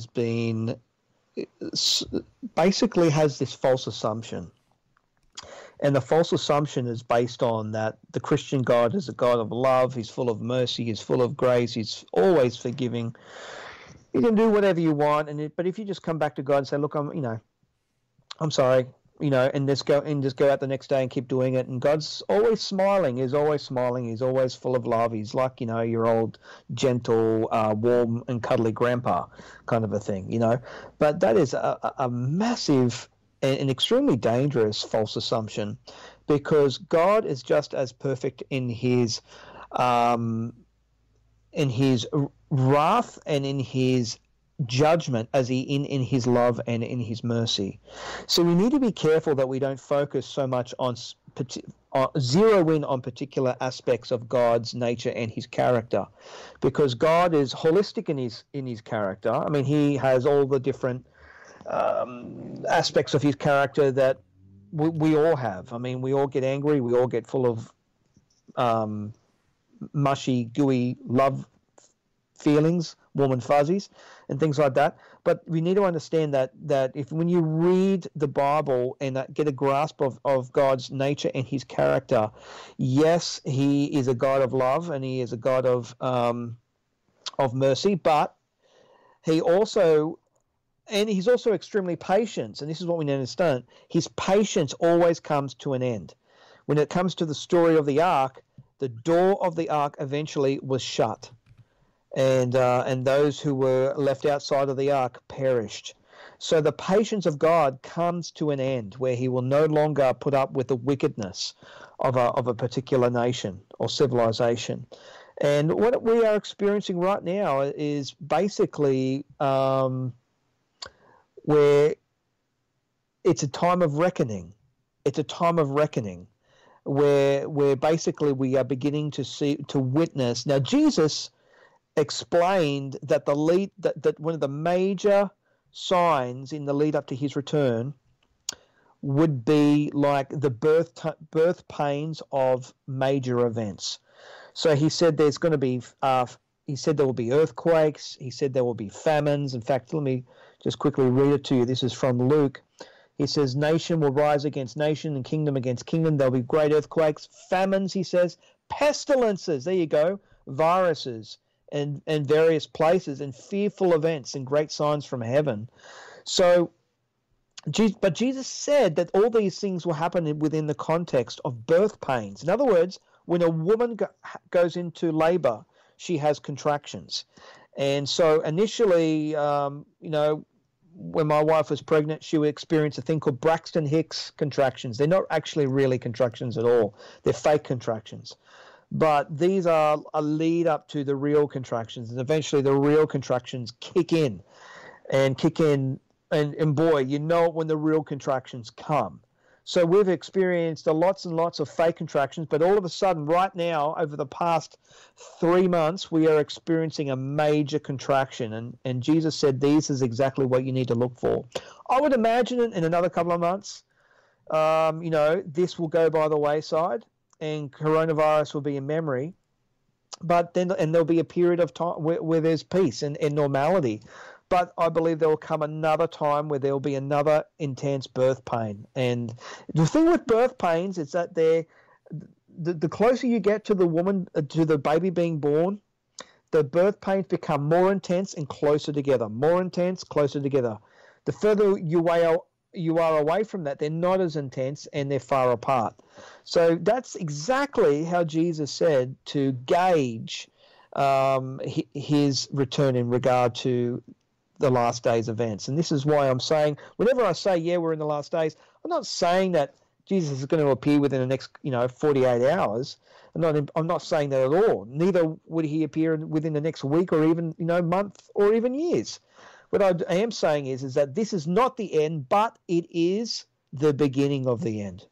C: basically has this false assumption. And the false assumption is based on that the Christian God is a God of love. He's full of mercy. He's full of grace. He's always forgiving. You can do whatever you want, but if you just come back to God and say, "Look, I'm sorry," and just go out the next day and keep doing it, and God's always smiling. He's always smiling. He's always full of love. He's like your old gentle, warm and cuddly grandpa kind of a thing, But that is a massive, an extremely dangerous false assumption, because God is just as perfect in his wrath and in his judgment as in his love and in his mercy. So we need to be careful that we don't focus so much on zero in on particular aspects of God's nature and his character, because God is holistic in his character. I mean, he has all the different aspects of his character that we all have. I mean, we all get angry. We all get full of mushy, gooey love feelings, warm and fuzzies, and things like that. But we need to understand that if when you read the Bible and get a grasp of God's nature and His character, yes, He is a God of love and He is a God of mercy, but He's also extremely patient, and this is what we need to understand. His patience always comes to an end. When it comes to the story of the ark, the door of the ark eventually was shut, and those who were left outside of the ark perished. So the patience of God comes to an end, where He will no longer put up with the wickedness of a particular nation or civilization. And what we are experiencing right now is basically where it's a time of reckoning. It's a time of reckoning where basically we are beginning to witness. Now, Jesus explained that that one of the major signs in the lead up to His return would be like the birth pains of major events. So He said there's going to be He said there will be earthquakes. He said there will be famines. In fact, let me just quickly read it to you. This is from Luke. He says, nation will rise against nation and kingdom against kingdom. There'll be great earthquakes, famines, he says, pestilences, there you go, viruses and various places, and fearful events and great signs from heaven. So, but Jesus said that all these things will happen within the context of birth pains. In other words, when a woman goes into labor, she has contractions. And so initially, when my wife was pregnant, she would experience a thing called Braxton Hicks contractions. They're not actually really contractions at all. They're fake contractions. But these are a lead up to the real contractions. And eventually the real contractions kick in. And boy, you know it when the real contractions come. So we've experienced lots and lots of fake contractions, but all of a sudden, right now, over the past 3 months, we are experiencing a major contraction. And Jesus said this is exactly what you need to look for. I would imagine in another couple of months, this will go by the wayside and coronavirus will be in memory. But then, and there'll be a period of time where there's peace and normality. But I believe there will come another time where there will be another intense birth pain. And the thing with birth pains is that the closer you get to the woman, to the baby being born, the birth pains become more intense and closer together. More intense, closer together. The further you are away from that, they're not as intense and they're far apart. So that's exactly how Jesus said to gauge His return in regard to the last days events. And this is why I'm saying, whenever I say, yeah, we're in the last days, I'm not saying that Jesus is going to appear within the next, 48 hours. I'm not saying that at all. Neither would He appear within the next week or even, month or even years. What I am saying is that this is not the end, but it is the beginning of the end.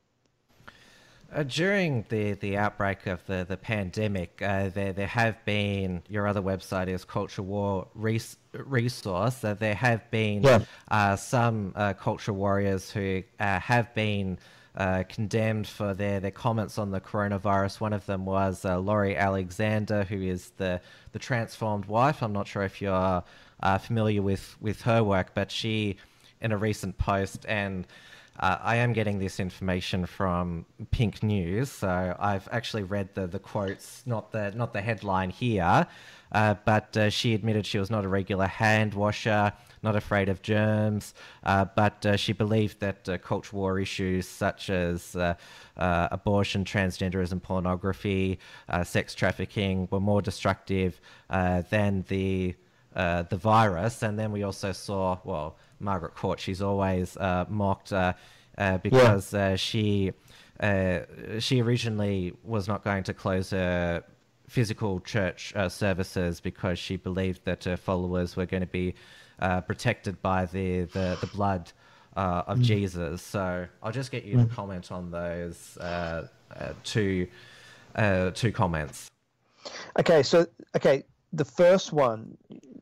B: During the outbreak of the pandemic, there have been, your other website is Culture War Resource, there have been some culture warriors who have been condemned for their comments on the coronavirus. One of them was Laurie Alexander, who is the transformed wife. I'm not sure if you're familiar with her work, but she, in a recent post, and I am getting this information from Pink News, so I've actually read the quotes, not the headline here, but she admitted she was not a regular hand washer, not afraid of germs, but she believed that culture war issues such as abortion, transgenderism, pornography, sex trafficking were more destructive than the virus. And then we also saw, Margaret Court, she's always mocked because she originally was not going to close her physical church services because she believed that her followers were going to be protected by the blood of Jesus. So I'll just get you to comment on those two comments.
C: Okay, the first one,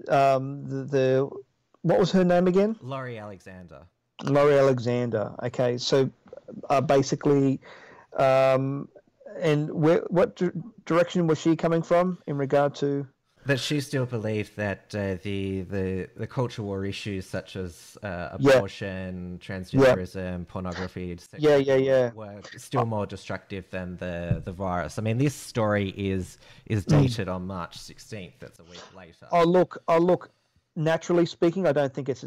C: what was her name again?
B: Laurie Alexander.
C: Laurie Alexander. Okay, so basically, and what direction was she coming from in regard to?
B: But she still believed that the culture war issues such as abortion, transgenderism, pornography, were still more destructive than the virus. I mean, this story is dated on March 16th. That's a week later.
C: Oh look. Naturally speaking, I don't think it's.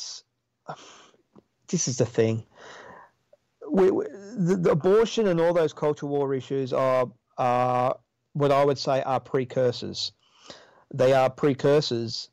C: This is the thing. The abortion and all those culture war issues are what I would say are precursors. They are precursors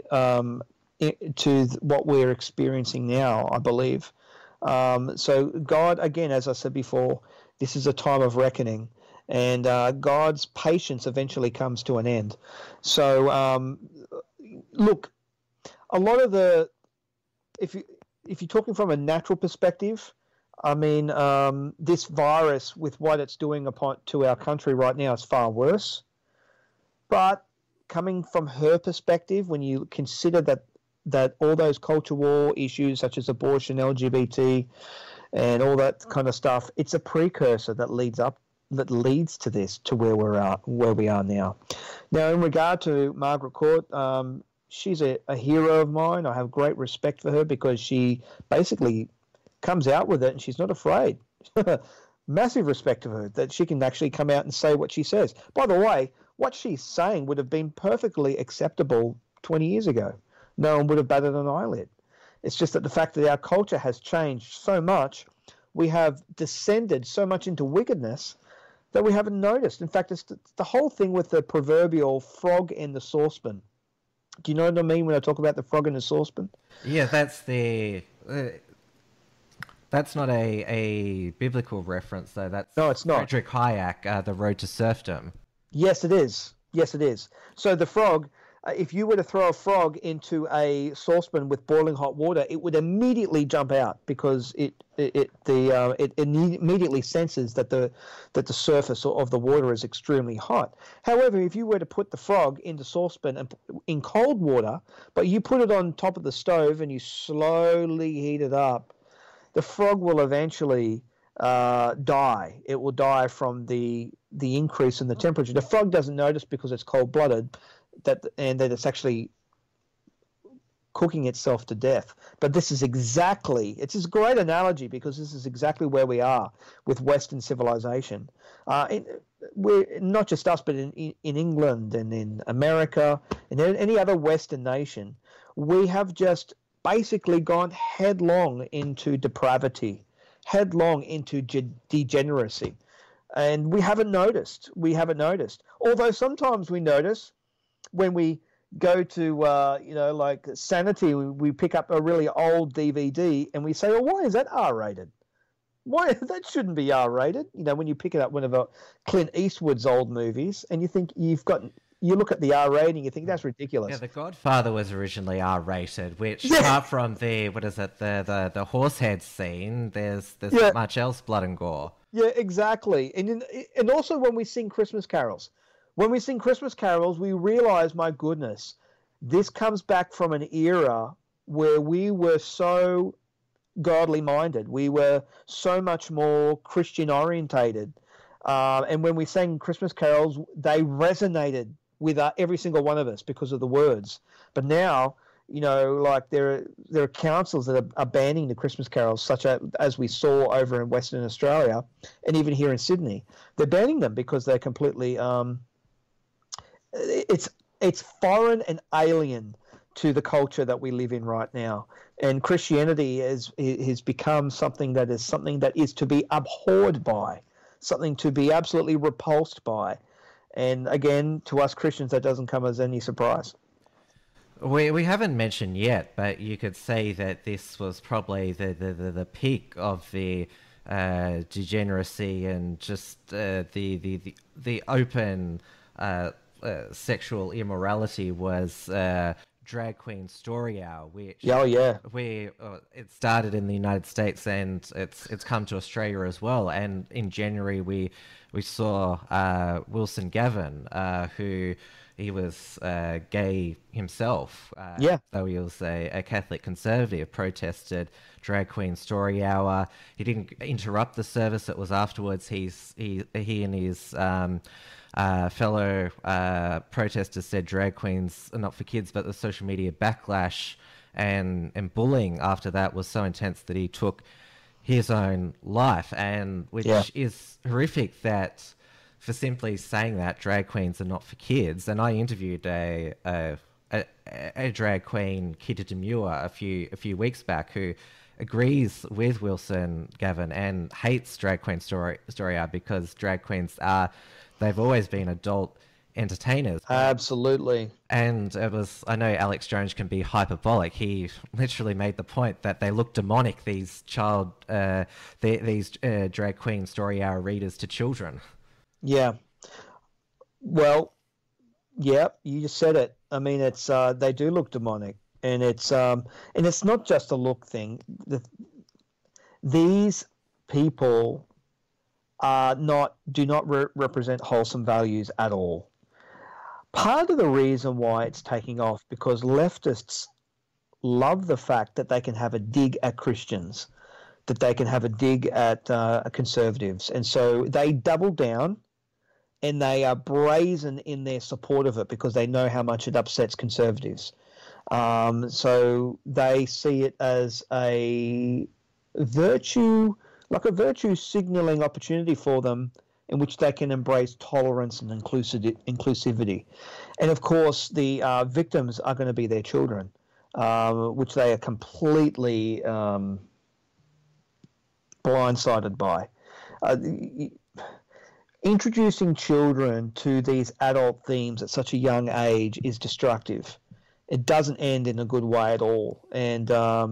C: to what we're experiencing now, I believe. So God, again, as I said before, this is a time of reckoning, and God's patience eventually comes to an end. So, look, a lot of if you're talking from a natural perspective, I mean, this virus with what it's doing to our country right now is far worse. But coming from her perspective, when you consider that all those culture war issues such as abortion, LGBT, and all that kind of stuff, it's a precursor that leads to this, to where we are now. Now, in regard to Margaret Court, she's a hero of mine. I have great respect for her because she basically comes out with it and she's not afraid. Massive respect to her that she can actually come out and say what she says. By the way, what she's saying would have been perfectly acceptable 20 years ago. No one would have batted an eyelid. It's just that the fact that our culture has changed so much, we have descended so much into wickedness that we haven't noticed. In fact, it's the whole thing with the proverbial frog in the saucepan. Do you know what I mean when I talk about the frog in the saucepan?
B: Yeah, that's not a biblical reference, though.
C: No, it's not.
B: Friedrich Hayek, The Road to Serfdom.
C: Yes, it is. Yes, it is. So the frog, if you were to throw a frog into a saucepan with boiling hot water, it would immediately jump out because it immediately senses that the surface of the water is extremely hot. However, if you were to put the frog in the saucepan and in cold water, but you put it on top of the stove and you slowly heat it up, the frog will eventually die. It will die from the increase in the temperature. The frog doesn't notice because it's cold-blooded, and that it's actually cooking itself to death. But it's a great analogy because this is exactly where we are with Western civilization. We're not just us, but in England and in America and in any other Western nation, we have just basically gone headlong into depravity, headlong into degeneracy. And we haven't noticed. Although sometimes we notice when we go to, like Sanity, we pick up a really old DVD and we say, well, why is that R-rated? Why that shouldn't be R-rated? When you pick it up one of Clint Eastwood's old movies and you think you look at the R rating, you think that's ridiculous.
B: Yeah, The Godfather was originally R-rated, which apart from the horsehead scene, there's not much else blood and gore.
C: Yeah, exactly. And also when we sing Christmas carols, we realize, my goodness, this comes back from an era where we were so godly minded. We were so much more Christian orientated. And when we sang Christmas carols, they resonated with every single one of us because of the words. But now, like there are councils that are banning the Christmas carols, such as we saw over in Western Australia and even here in Sydney. They're banning them because they're completely it's foreign and alien to the culture that we live in right now. And Christianity has become something that is to be abhorred by, something to be absolutely repulsed by. And again, to us Christians, that doesn't come as any surprise.
B: We haven't mentioned yet, but you could say that this was probably the peak of the degeneracy and just the open sexual immorality was Drag Queen Story Hour, which it started in the United States and it's come to Australia as well. And in January we saw Wilson Gavin, who he was gay himself, though he was a Catholic conservative, protested Drag Queen Story Hour. He didn't interrupt the service. It was afterwards he and his fellow protesters said drag queens are not for kids, but the social media backlash and bullying after that was so intense that he took his own life, and which is horrific that for simply saying that drag queens are not for kids. And I interviewed a drag queen, Kita Demure, a few weeks back, who agrees with Wilson Gavin and hates drag queen story hour because drag queens they've always been adult entertainers.
C: Absolutely.
B: And I know Alex Jones can be hyperbolic. He literally made the point that they look demonic, these drag queen story hour readers to children.
C: Yeah. Well, yeah, you just said it. I mean, it's they do look demonic, and it's not just a look thing. These people do not represent wholesome values at all. Part of the reason why it's taking off because leftists love the fact that they can have a dig at Christians, that they can have a dig at conservatives, and so they double down. And they are brazen in their support of it because they know how much it upsets conservatives. So they see it as a virtue signaling opportunity for them in which they can embrace tolerance and inclusivity. And of course, the victims are going to be their children, which they are completely blindsided by. Introducing children to these adult themes at such a young age is destructive. It doesn't end in a good way at all. And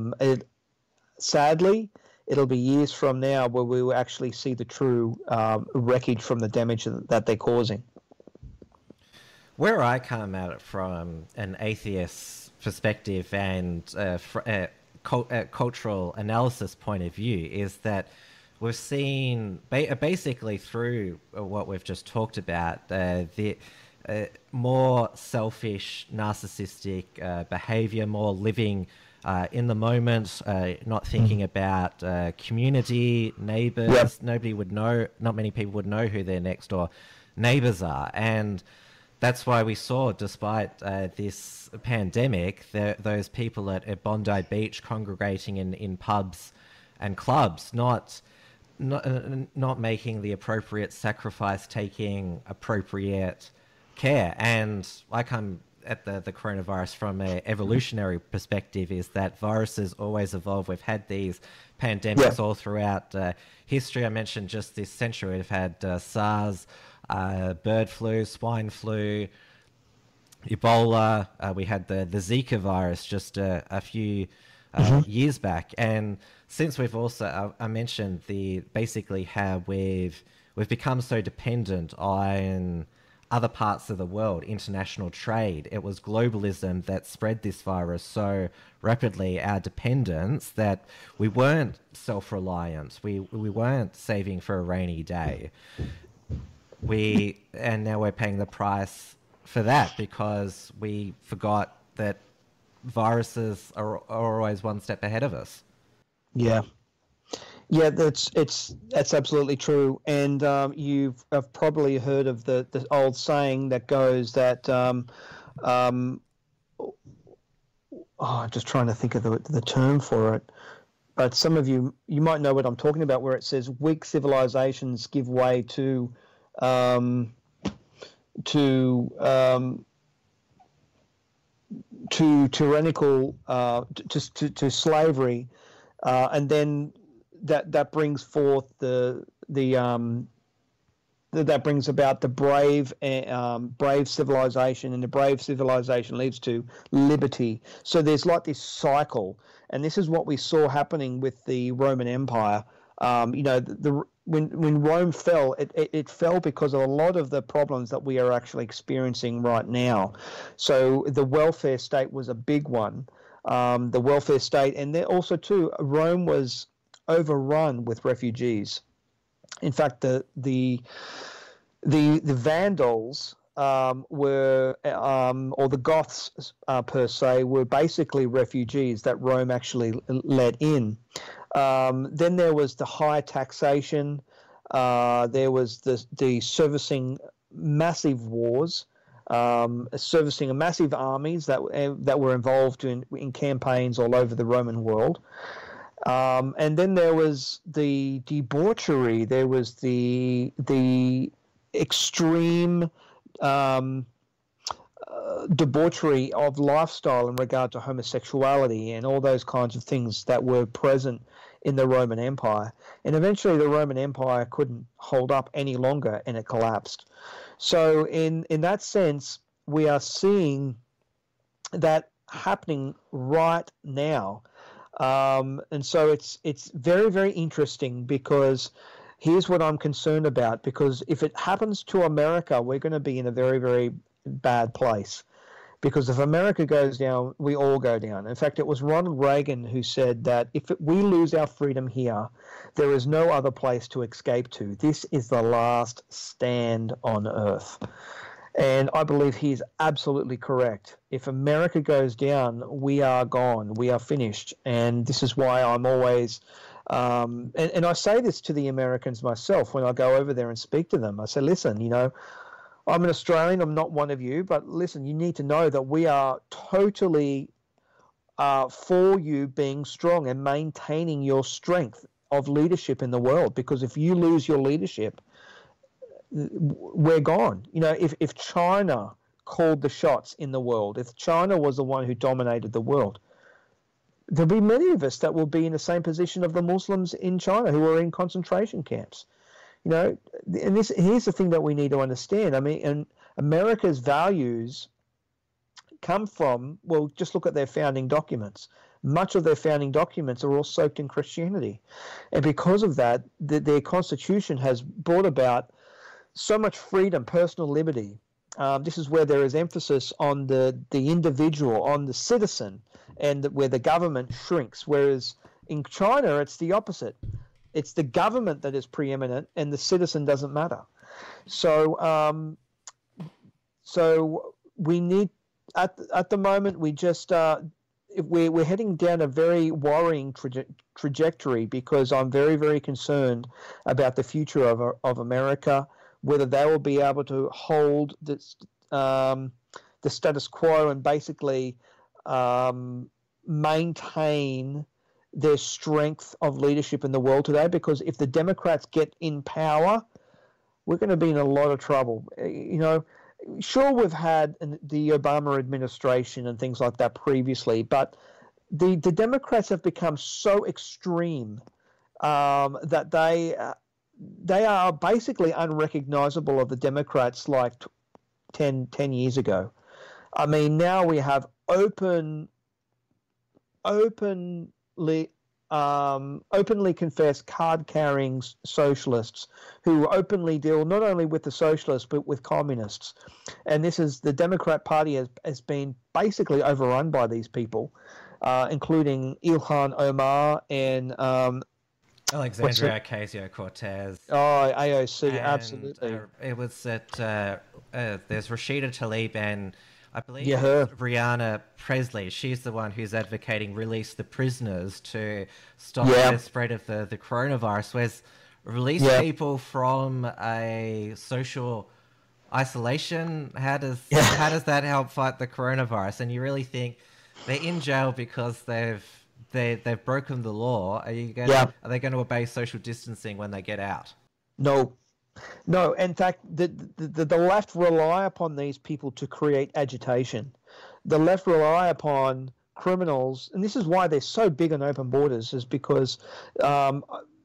C: sadly, it'll be years from now where we will actually see the true wreckage from the damage that they're causing.
B: Where I come at it from an atheist perspective and cultural analysis point of view is that we've seen basically through what we've just talked about, the more selfish, narcissistic behavior, more living in the moment, not thinking about community, neighbors. Yep. Not many people would know who their next door neighbors are. And that's why we saw, despite this pandemic, those people at Bondi Beach congregating in pubs and clubs, not making the appropriate sacrifice, taking appropriate care. And I come at the coronavirus from an evolutionary perspective, is that viruses always evolve. We've had these pandemics all throughout history. I mentioned just this century we've had SARS, bird flu, swine flu, Ebola. We had the Zika virus just a few years back. And since we've also, I mentioned basically how we've become so dependent on other parts of the world, international trade. It was globalism that spread this virus so rapidly, our dependence, that we weren't self-reliant. We weren't saving for a rainy day. And now we're paying the price for that because we forgot that viruses are always one step ahead of us. Yeah, that's absolutely true. And you've probably heard of the old saying that goes that I'm just trying to think of the term for it. But some of you might know what I'm talking about, where it says weak civilizations give way to tyrannical to slavery, and then that brings forth that brings about the brave civilization, and the brave civilization leads to liberty. So there's like this cycle, and this is what we saw happening with the Roman Empire. When Rome fell, it fell because of a lot of the problems that we are actually experiencing right now. So the welfare state was a big one. The welfare state, and then also too, Rome was overrun with refugees. In fact, the Vandals were, or the Goths per se, were basically refugees that Rome actually let in. Then there was the high taxation. There was the servicing
C: massive wars, servicing a massive armies that were involved in campaigns all over the Roman world. And then there was the debauchery. There was the extreme debauchery of lifestyle in regard to homosexuality and all those kinds of things that were present in the Roman Empire. And eventually the Roman Empire couldn't hold up any longer and it collapsed. So in that sense, we are seeing that happening right now. And so it's very, very interesting, because here's what I'm concerned about, because if it happens to America, we're going to be in a very, very bad place. Because if America goes down, we all go down. In fact, it was Ronald Reagan who said that if we lose our freedom here, there is no other place to escape to. This is the last stand on earth. And I believe he's absolutely correct. If America goes down, we are gone. We are finished. And this is why I'm always, and I say this to the Americans myself when I go over there and speak to them. I say, listen, I'm an Australian. I'm not one of you. But listen, you need to know that we are totally for you being strong and maintaining your strength of leadership in the world. Because if you lose your leadership, we're gone. If China called the shots in the world, if China was the one who dominated the world, there'll be many of us that will be in the same position of the Muslims in China who are in concentration camps. And here's the thing that we need to understand. I mean, and America's values come from, well, just look at their founding documents. Much of their founding documents are all soaked in Christianity. And because of that, their constitution has brought about so much freedom, personal liberty. This is where there is emphasis on the individual, on the citizen, and where the government shrinks. Whereas in China, it's the opposite. It's the government that is preeminent, and the citizen doesn't matter. So, so we need at the moment we just we're heading down a very worrying trajectory, because I'm very, very concerned about the future of America, whether they will be able to hold the status quo and basically maintain their strength of leadership in the world today. Because if the Democrats get in power, we're going to be in a lot of trouble. Sure, we've had the Obama administration and things like that previously, but the Democrats have become so extreme that they are basically unrecognizable of the Democrats like 10 years ago. I mean, now we have openly confessed card-carrying socialists who openly deal not only with the socialists but with communists. And the Democrat Party has been basically overrun by these people, including Ilhan Omar and
B: Alexandria Ocasio-Cortez.
C: Oh, AOC,
B: and,
C: absolutely.
B: It was that there's Rashida Tlaib and I believe
C: her.
B: Brianna Presley. She's the one who's advocating release the prisoners to stop the spread of the coronavirus. Whereas release people from a social isolation, how does that help fight the coronavirus? And you really think they're in jail because they've broken the law? Are they going to obey social distancing when they get out? No, in fact, the left rely upon these people to create agitation. The left rely upon criminals, and this is why they're so big on open borders, is because a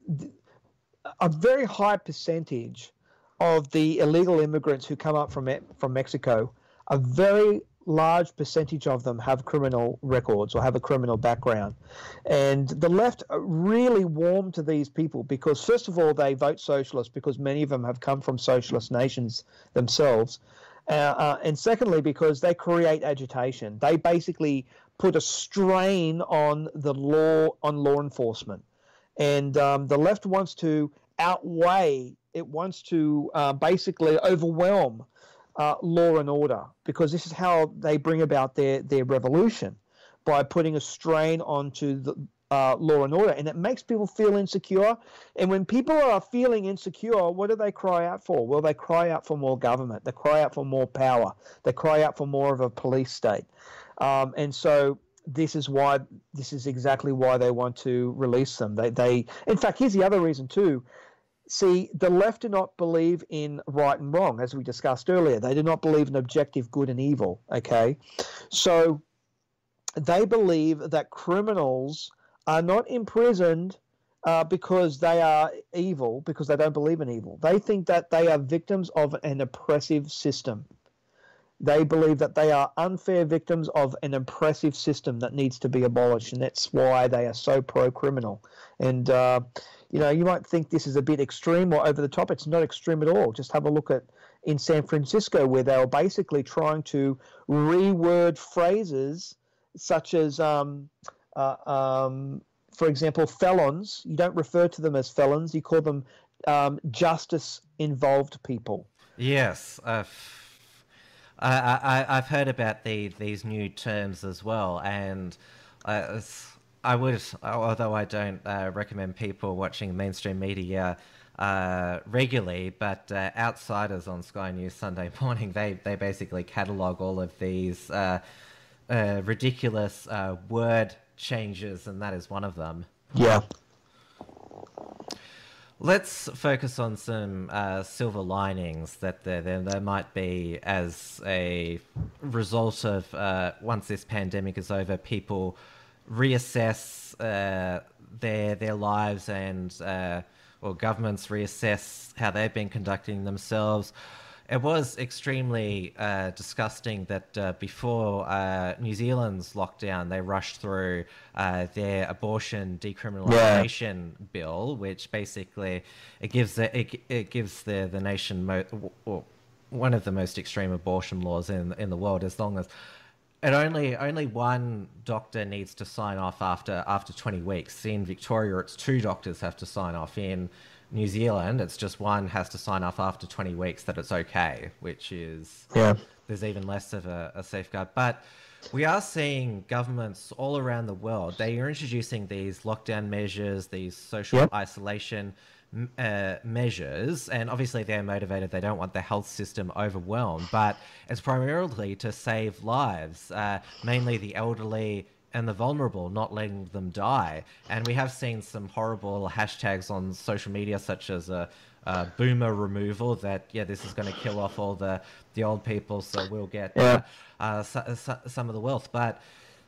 B: very high percentage of the illegal immigrants who come up from Mexico, a very large percentage of them have criminal records or have a criminal background. And the left really warm to these people because, first of all, they vote socialist because many of them have come from socialist nations themselves. And secondly, because they create agitation. They basically put a strain on law enforcement. And the left wants to outweigh, it wants to basically overwhelm law and order, because this is how they bring about their revolution, by putting a strain onto
C: law and order, and it makes people feel insecure. And when people are feeling insecure, what do they cry out for? Well, they cry out for more government. They cry out for more power. They cry out for more of a police state. And so this is exactly why they want to release them. In fact, here's the other reason too. See, the left do not believe in right and wrong, as we discussed earlier. They do not believe in objective good and evil, okay? So they believe that criminals are not imprisoned because they are evil, because they don't believe in evil. They think that they are victims of an oppressive system. They believe that they are unfair victims of an oppressive system that needs to be abolished, and that's why they are so pro-criminal. And you might think this is a bit extreme or over the top. It's not extreme at all. Just have a look at in San Francisco, where they were basically trying to reword phrases such as, for example, felons. You don't refer to them as felons. You call them justice-involved people.
B: Yes. I've heard about these new terms as well, and I would, although I don't recommend people watching mainstream media regularly, but Outsiders on Sky News Sunday morning, they basically catalogue all of these ridiculous word changes, and that is one of them.
C: Yeah.
B: Let's focus on some silver linings that there might be as a result of once this pandemic is over, people reassess their lives, and or governments reassess how they've been conducting themselves. It was extremely disgusting that before New Zealand's lockdown, they rushed through their abortion decriminalisation bill, which basically it gives the nation one of the most extreme abortion laws in the world, as long as only one doctor needs to sign off after 20 weeks. In Victoria, it's 2 doctors have to sign off. In New Zealand, it's just one has to sign off after 20 weeks that it's okay, which is, there's even less of a safeguard. But we are seeing governments all around the world, they are introducing these lockdown measures, these social isolation measures, and obviously they're motivated. They don't want the health system overwhelmed, but it's primarily to save lives, mainly the elderly and the vulnerable, not letting them die. And we have seen some horrible hashtags on social media, such as boomer removal, that this is going to kill off all the old people, so we'll get some of the wealth. But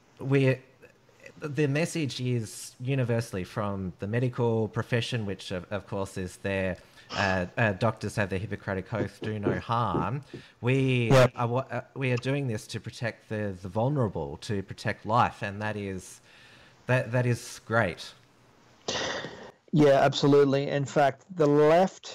B: the message is universally from the medical profession, which of course is their doctors have their Hippocratic oath, do no harm. We are doing this to protect the vulnerable, to protect life, and that is great.
C: Yeah, absolutely. In fact, the left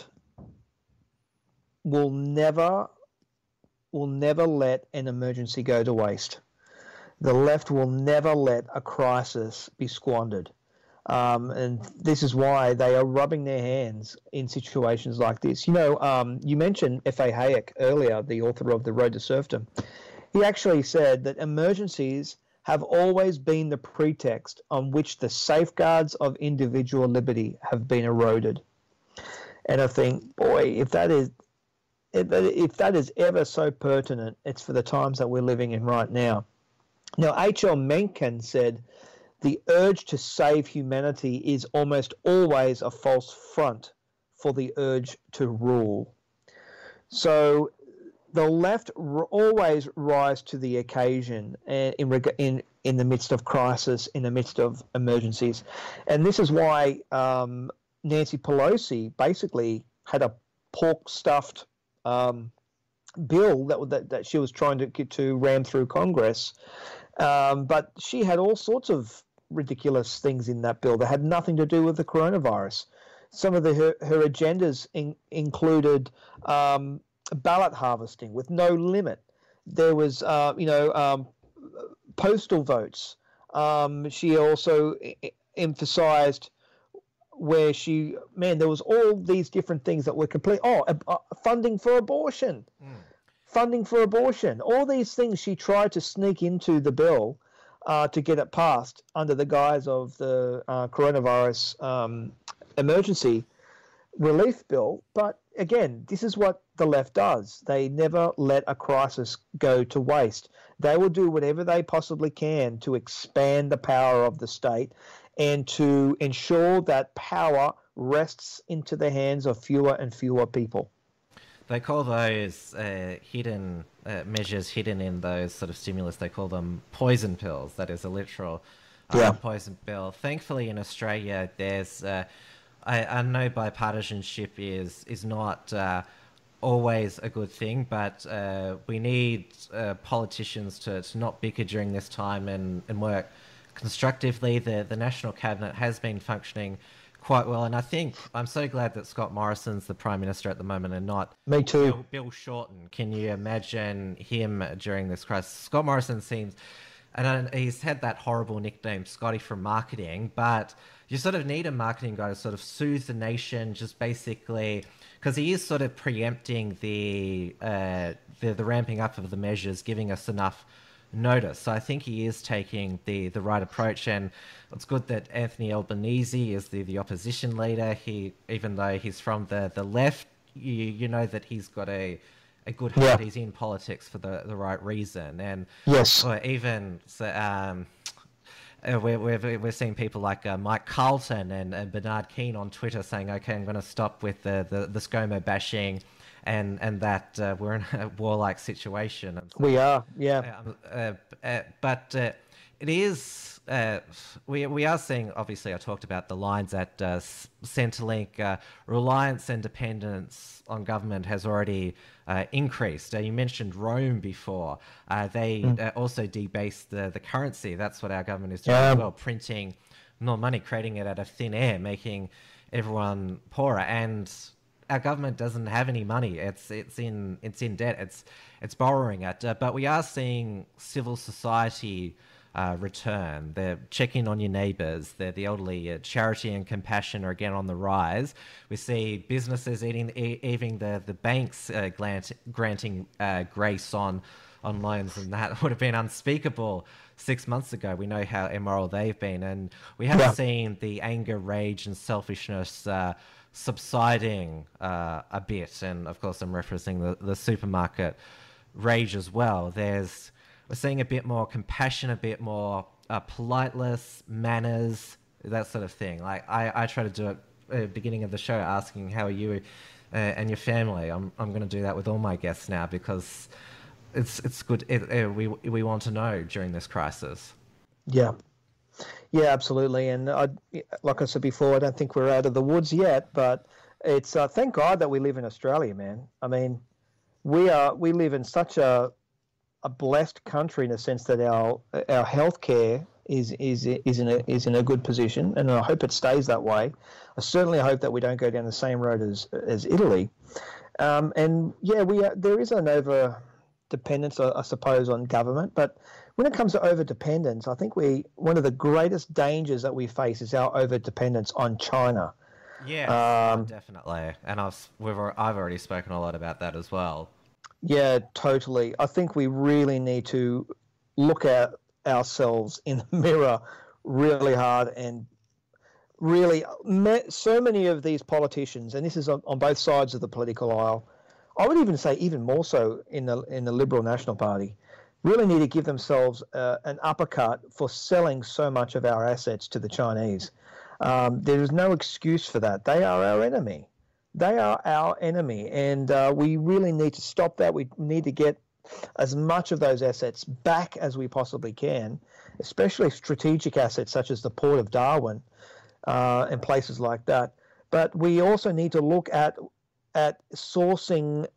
C: will never let an emergency go to waste. The left will never let a crisis be squandered. And this is why they are rubbing their hands in situations like this. You mentioned F.A. Hayek earlier, the author of The Road to Serfdom. He actually said that emergencies have always been the pretext on which the safeguards of individual liberty have been eroded. And I think, boy, if that is ever so pertinent, it's for the times that we're living in right now. Now, H.L. Mencken said, "The urge to save humanity is almost always a false front for the urge to rule." So the left always rise to the occasion in the midst of crisis, in the midst of emergencies. And this is why Nancy Pelosi basically had a pork-stuffed bill that she was trying to get to ram through Congress. But she had all sorts of ridiculous things in that bill that had nothing to do with the coronavirus. Some of her agendas included ballot harvesting with no limit. There was, postal votes. She also emphasized there was all these different things that were complete. Funding for abortion. Funding for abortion. All these things she tried to sneak into the bill to get it passed under the guise of the coronavirus emergency relief bill. But again, this is what the left does. They never let a crisis go to waste. They will do whatever they possibly can to expand the power of the state and to ensure that power rests into the hands of fewer and fewer people.
B: They call those hidden measures hidden in those sort of stimulus. They call them poison pills. That is a literal poison pill. Thankfully, in Australia, there's I know bipartisanship is not always a good thing, but we need politicians to not bicker during this time and work constructively. The National Cabinet has been functioning quite well, and I think I'm so glad that Scott Morrison's the Prime Minister at the moment and not
C: Me too.
B: Bill Shorten. Can you imagine him during this crisis? Scott Morrison seems, and he's had that horrible nickname, Scotty from marketing, but you sort of need a marketing guy to sort of soothe the nation, just basically, because he is sort of preempting the ramping up of the measures, giving us enough notice. So I think he is taking the right approach, and it's good that Anthony Albanese is the opposition leader. He, even though he's from the left, you know that he's got a good heart. He's in politics for the right reason, and
C: yes,
B: even we're seeing people like Mike Carlton and Bernard Keane on Twitter saying, "Okay, I'm going to stop with the ScoMo bashing." And that we're in a warlike situation. So,
C: we are, yeah.
B: But it is, we are seeing, obviously, I talked about the lines at Centrelink. Reliance and dependence on government has already increased. You mentioned Rome before. They also debased the currency. That's what our government is doing as well, printing more money, creating it out of thin air, making everyone poorer. And our government doesn't have any money. It's in debt. It's borrowing it. But we are seeing civil society return. They're checking on your neighbours. The elderly. Charity and compassion are again on the rise. We see businesses even the banks granting grace on loans, and that would have been unspeakable 6 months ago. We know how immoral they've been, and we have seen the anger, rage, and selfishness subsiding a bit. And of course I'm referencing the supermarket rage as well. We're seeing a bit more compassion, a bit more politeness, manners, that sort of thing. Like I try to do it at the beginning of the show, asking how are you and your family. I'm going to do that with all my guests now, because it's good. We want to know during this crisis. Yeah, absolutely. And like I said before, I don't think we're out of the woods yet, but it's thank God that we live in Australia, man. I mean, we live in such a blessed country in the sense that our healthcare is in a good position, and I hope it stays that way. I certainly hope that we don't go down the same road as Italy. And yeah, there is an over dependence, I suppose, on government, but when it comes to over-dependence, I think one of the greatest dangers that we face is our over-dependence on China. Yeah, definitely. And I've already spoken a lot about that as well.
C: Yeah, totally. I think we really need to look at ourselves in the mirror really hard, and really so many of these politicians, and this is on both sides of the political aisle, I would even say even more so in the Liberal National Party, really need to give themselves an uppercut for selling so much of our assets to the Chinese. There is no excuse for that. They are our enemy. They are our enemy, and we really need to stop that. We need to get as much of those assets back as we possibly can, especially strategic assets such as the Port of Darwin and places like that. But we also need to look at sourcing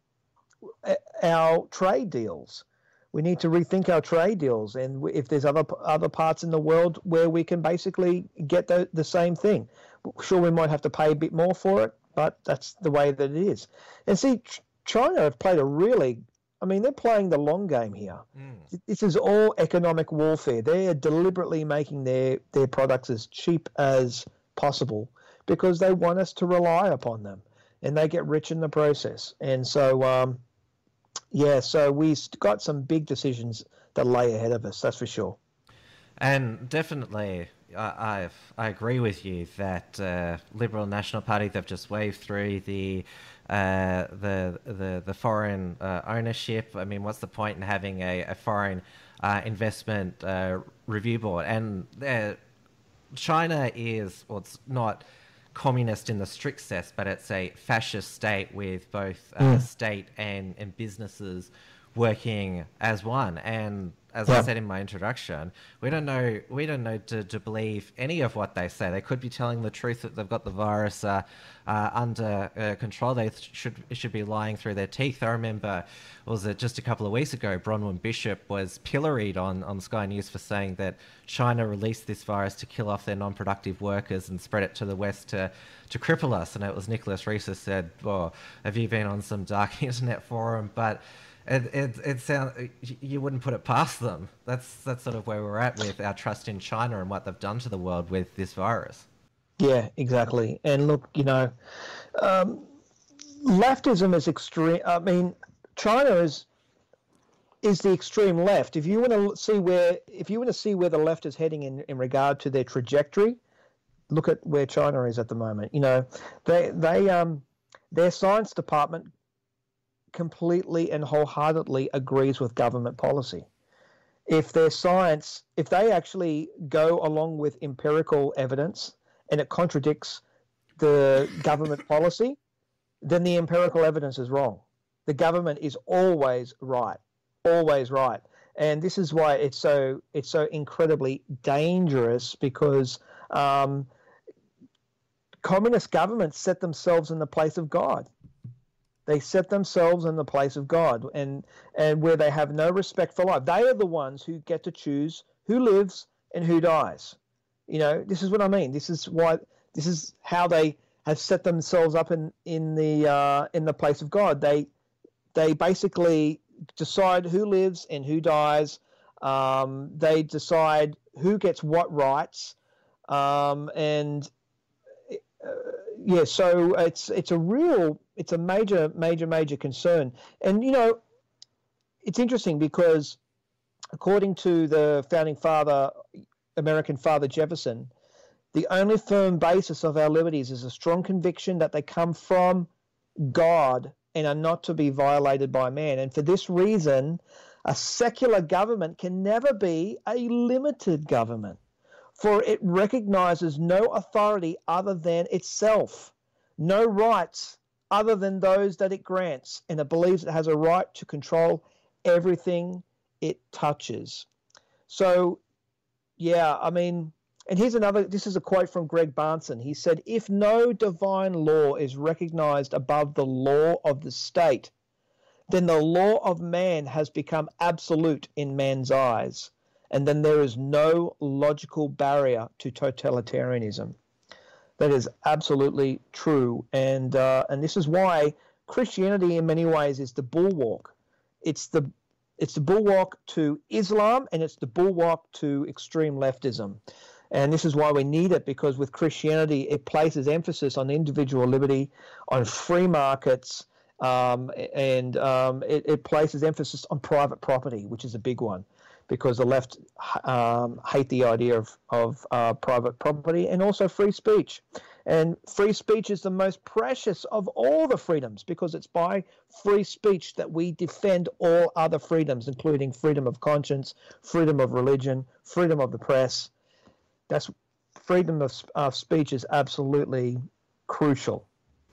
C: our trade deals. We need to rethink our trade deals, and if there's other parts in the world where we can basically get the same thing. Sure, we might have to pay a bit more for it, but that's the way that it is. And see, China have played they're playing the long game here. This is all economic warfare. They are deliberately making their products as cheap as possible because they want us to rely upon them, and they get rich in the process. And so, so we've got some big decisions that lay ahead of us, that's for sure.
B: And definitely, I agree with you that Liberal National Party, they've just waved through the foreign ownership. I mean, what's the point in having a foreign investment review board? And China is, well, it's not communist in the strict sense, but it's a fascist state with both state and businesses working as one. And as I said in my introduction, we don't know to believe any of what they say. They could be telling the truth that they've got the virus under control. They should be lying through their teeth. I remember, was it just a couple of weeks ago, Bronwyn Bishop was pilloried on Sky News for saying that China released this virus to kill off their non-productive workers and spread it to the West to cripple us. And it was Nicholas Rees who said, "Well, have you been on some dark internet forum?" But it sounds, you wouldn't put it past them. That's sort of where we're at with our trust in China and what they've done to the world with this virus.
C: Yeah, exactly. And look, leftism is extreme. I mean, China is the extreme left. If you want to see where the left is heading in regard to their trajectory, look at where China is at the moment. Their science department completely and wholeheartedly agrees with government policy. If they actually go along with empirical evidence and it contradicts the government policy, then the empirical evidence is wrong. The government is always right, and this is why it's so incredibly dangerous, because communist governments set themselves in the place of God. They set themselves in the place of God, and where they have no respect for life. They are the ones who get to choose who lives and who dies. This is what I mean. This is how they have set themselves up in the place of God. They basically decide who lives and who dies. They decide who gets what rights, so it's a major concern. And it's interesting because according to the founding father, American father Jefferson, the only firm basis of our liberties is a strong conviction that they come from God and are not to be violated by man. And for this reason, a secular government can never be a limited government, for it recognizes no authority other than itself, no rights other than those that it grants, and it believes it has a right to control everything it touches. So, and this is a quote from Greg Barnson. He said, "If no divine law is recognized above the law of the state, then the law of man has become absolute in man's eyes. And then there is no logical barrier to totalitarianism." That is absolutely true, and this is why Christianity, in many ways, is the bulwark. It's the bulwark to Islam, and it's the bulwark to extreme leftism. And this is why we need it, because with Christianity, it places emphasis on individual liberty, on free markets, and it places emphasis on private property, which is a big one, because the left hate the idea of private property, and also free speech. And free speech is the most precious of all the freedoms, because it's by free speech that we defend all other freedoms, including freedom of conscience, freedom of religion, freedom of the press. Freedom of speech is absolutely crucial.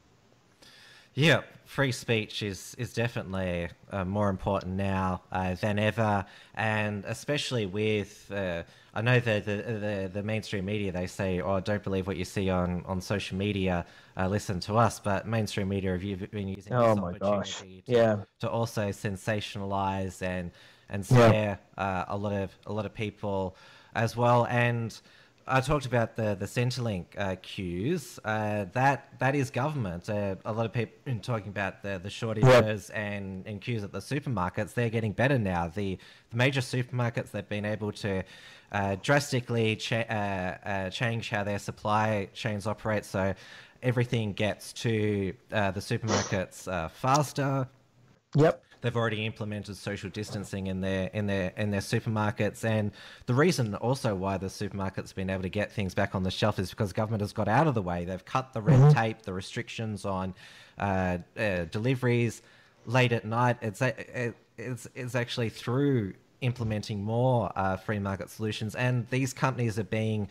B: Yeah, free speech is definitely more important now than ever, and especially with I know the mainstream media, they say, "Oh, don't believe what you see on social media, listen to us." But mainstream media have been using this opportunity to also sensationalize and scare a lot of people as well. And I talked about the Centrelink queues. That is government. A lot of people been talking about the shortages and queues at the supermarkets. They're getting better now. The major supermarkets, they've been able to drastically change how their supply chains operate, so everything gets to the supermarkets faster.
C: Yep.
B: they've already implemented social distancing in their supermarkets, and the reason also why the supermarkets have been able to get things back on the shelf is because government has got out of the way. They've cut the red tape, the restrictions on deliveries late at night. It's actually through implementing more free market solutions, and these companies are being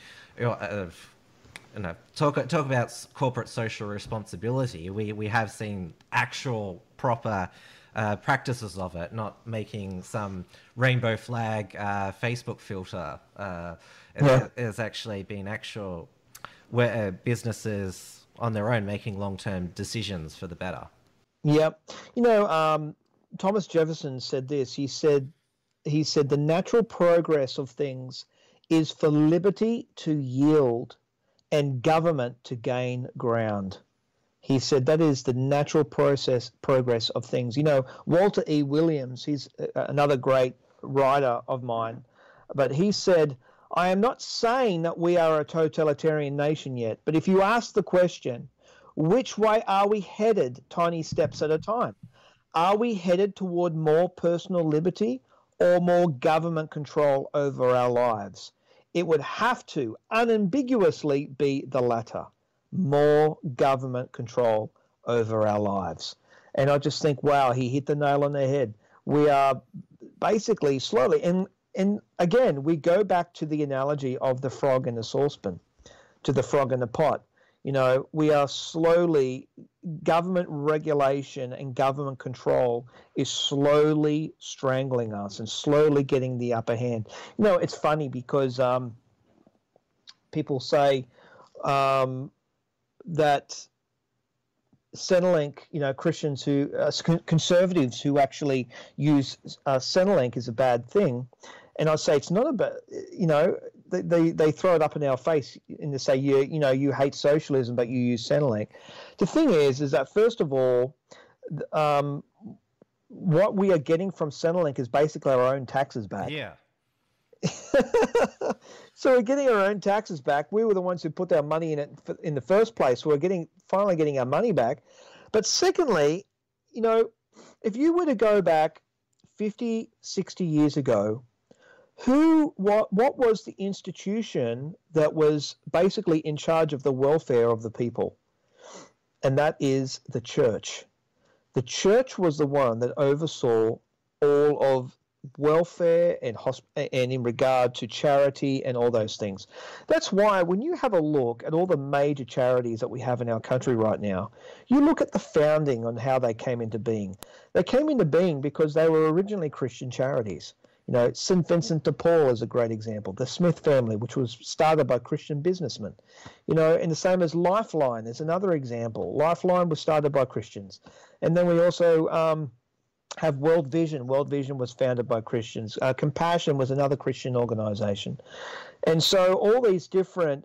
B: talk about corporate social responsibility. We have seen actual proper practices of it, not making some rainbow flag Facebook filter. It's actually been actual where businesses on their own making long-term decisions for the better.
C: Yep. Thomas Jefferson said this. He said the natural progress of things is for liberty to yield and government to gain ground. He said that is the natural progress of things. Walter E. Williams, he's another great writer of mine, but he said, I am not saying that we are a totalitarian nation yet, but if you ask the question, which way are we headed tiny steps at a time? Are we headed toward more personal liberty or more government control over our lives? It would have to unambiguously be the latter, more government control over our lives. And I just think, wow, he hit the nail on the head. We are basically slowly, and again, we go back to the analogy of the frog in the saucepan, to the frog in the pot. We are slowly, government regulation and government control is slowly strangling us and slowly getting the upper hand. It's funny because people say that Centrelink, Christians who, conservatives who actually use Centrelink is a bad thing. And I say it's not a bad, they throw it up in our face and they say, you hate socialism, but you use Centrelink. The thing is that first of all, what we are getting from Centrelink is basically our own taxes back.
B: Yeah.
C: So we're getting our own taxes back. We were the ones who put our money in it in the first place. We're finally getting our money back. But secondly, if you were to go back 50, 60 years ago, what was the institution that was basically in charge of the welfare of the people? And that is the church. The church was the one that oversaw all of welfare and in regard to charity and all those things. That's why when you have a look at all the major charities that we have in our country right now, you look at the founding on how they came into being. They came into being because they were originally Christian charities. St. Vincent de Paul is a great example. The Smith family, which was started by Christian businessmen. And the same as Lifeline is another example. Lifeline was started by Christians. And then we also have World Vision. World Vision was founded by Christians. Compassion was another Christian organization. And so all these different,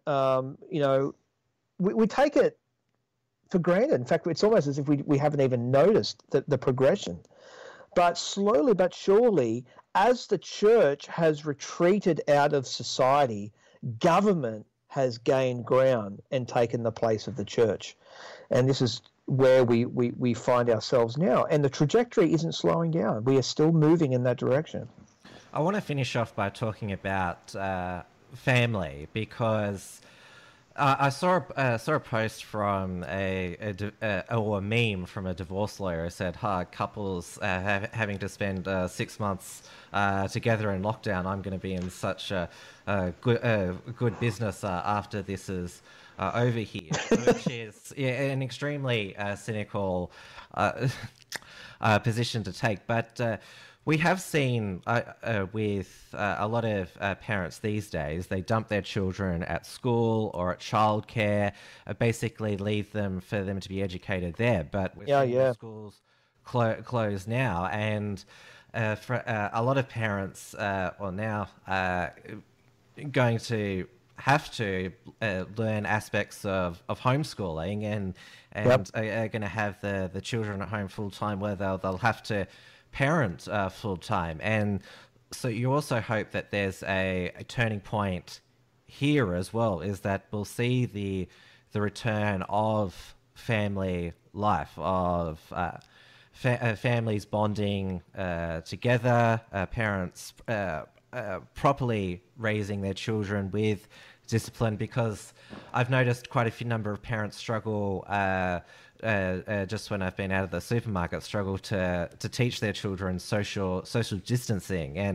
C: we take it for granted. In fact, it's almost as if we haven't even noticed the progression. But slowly but surely, as the church has retreated out of society, government has gained ground and taken the place of the church. And this is where we find ourselves now. And the trajectory isn't slowing down. We are still moving in that direction.
B: I want to finish off by talking about family, because I saw a post from or a meme from a divorce lawyer who said, couples having to spend 6 months together in lockdown, I'm going to be in such a good business after this is over here, which is an extremely cynical position to take. But we have seen with a lot of parents these days, they dump their children at school or at childcare, basically leave them for them to be educated there. But we're seeing the schools closed now, and for a lot of parents are now going to have to learn aspects of homeschooling, and are going to have the children at home full time, where they'll have to parent full time. And so you also hope that there's a turning point here as well, is that we'll see the return of family life, of families bonding together, parents properly raising their children with discipline, because I've noticed quite a few number of parents struggle just when I've been out of the supermarket, struggle to teach their children social distancing. And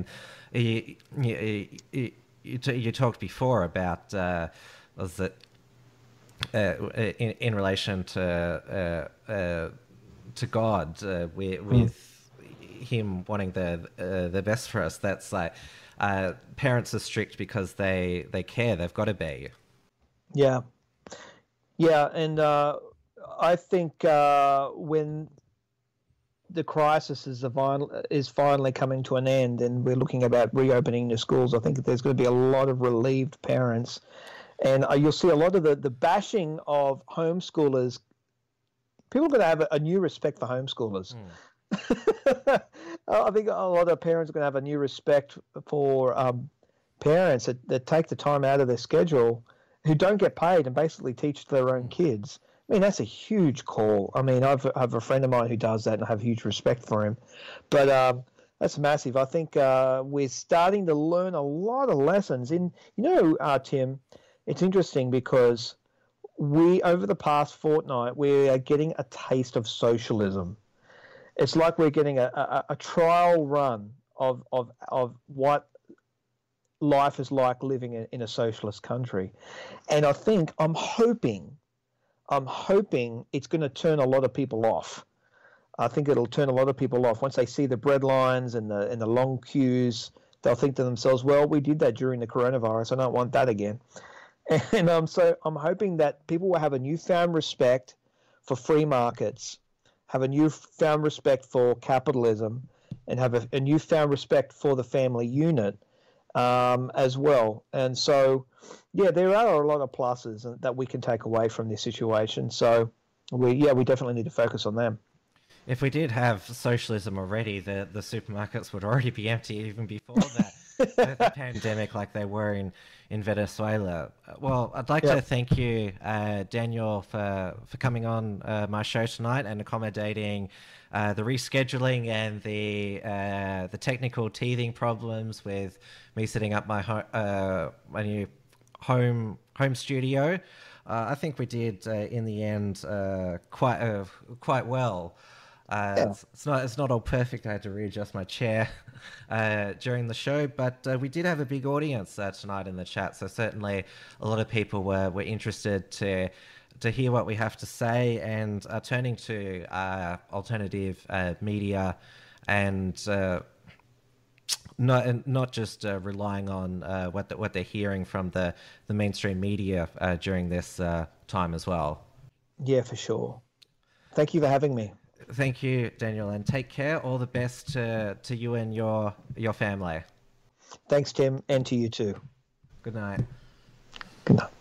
B: you talked before about was it in relation to God, with him wanting the best for us. That's like parents are strict because they care. They've got to be.
C: Yeah, and I think when the crisis is finally coming to an end, and we're looking about reopening the schools, I think there's going to be a lot of relieved parents, and you'll see a lot of the bashing of homeschoolers. People are going to have a new respect for homeschoolers. I think a lot of parents are going to have a new respect for parents that take the time out of their schedule, who don't get paid, and basically teach their own kids. I mean, that's a huge call. I mean, I have a friend of mine who does that, and I have huge respect for him. But that's massive. I think we're starting to learn a lot of lessons. Tim, it's interesting because over the past fortnight, we are getting a taste of socialism. It's like we're getting a trial run of what life is like living in a socialist country. And I think I'm hoping it's going to turn a lot of people off. I think it'll turn a lot of people off once they see the bread lines and the long queues. They'll think to themselves, "Well, we did that during the coronavirus. I don't want that again." And so I'm hoping that people will have a newfound respect for free markets, have a newfound respect for capitalism, and have a newfound respect for the family unit as well. And so, yeah, there are a lot of pluses that we can take away from this situation. So, we definitely need to focus on them.
B: If we did have socialism already, the supermarkets would already be empty even before that. The pandemic, like they were in Venezuela. Well, I'd like to thank you, Daniel, for coming on my show tonight and accommodating the rescheduling and the technical teething problems with me setting up my new home studio. I think we did in the end quite well. It's not all perfect. I had to readjust my chair during the show, but we did have a big audience tonight in the chat. So certainly a lot of people were interested to hear what we have to say, and turning to alternative media, and not just relying on what they're hearing from the mainstream media during this time as well.
C: Yeah, for sure. Thank you for having me.
B: Thank you, Daniel, and take care. All the best to you and your family.
C: Thanks, Tim, and to you too.
B: Good night.
C: Good night.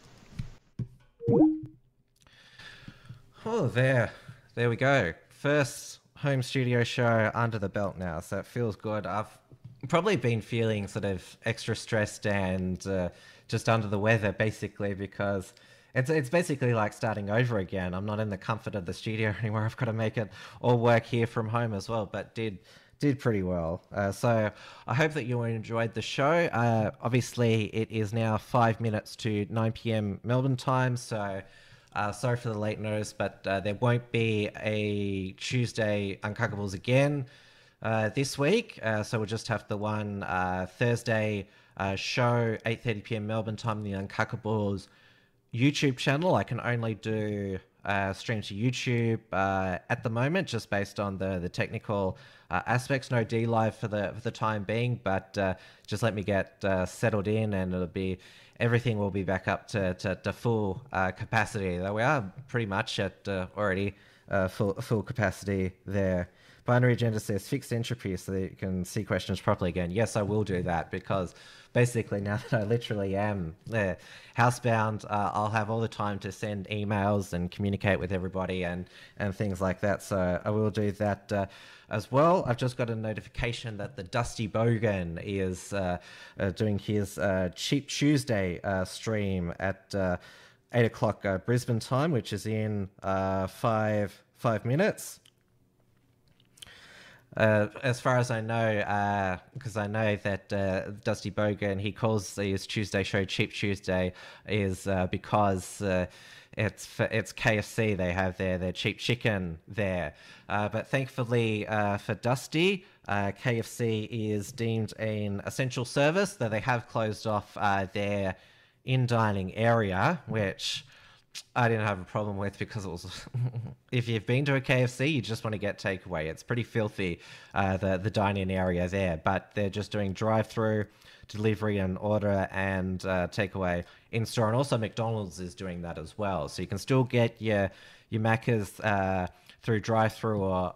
B: Oh, there we go. First home studio show under the belt now, so it feels good. I've probably been feeling sort of extra stressed and just under the weather, basically, because it's basically like starting over again. I'm not in the comfort of the studio anymore. I've got to make it all work here from home as well, but did pretty well. So I hope that you enjoyed the show. Obviously, it is now 5 minutes to 9 p.m. Melbourne time, so sorry for the late notice, but there won't be a Tuesday Uncockables again this week. So we'll just have the one Thursday show, 8:30 p.m. Melbourne time, the Uncockables YouTube channel. I can only do stream to YouTube at the moment, just based on the technical aspects. No D Live for the time being, but just let me get settled in, and everything will be back up to full capacity. Though we are pretty much at already full capacity there. Binary Agenda says fixed entropy so that you can see questions properly again. Yes, I will do that, because basically now that I literally am housebound, I'll have all the time to send emails and communicate with everybody and things like that. So I will do that as well. I've just got a notification that the Dusty Bogan is doing his Cheap Tuesday stream at 8 o'clock Brisbane time, which is in 5 minutes. As far as I know, because I know that Dusty Bogan, he calls his Tuesday show Cheap Tuesday, is because it's KFC. They have their cheap chicken there. But thankfully for Dusty, KFC is deemed an essential service, though they have closed off their in-dining area, which I didn't have a problem with because it was. If you've been to a KFC, you just want to get takeaway. It's pretty filthy, the dine-in area there, but they're just doing drive-through, delivery and order, and takeaway in store, and also McDonald's is doing that as well. So you can still get your Maccas through drive-through or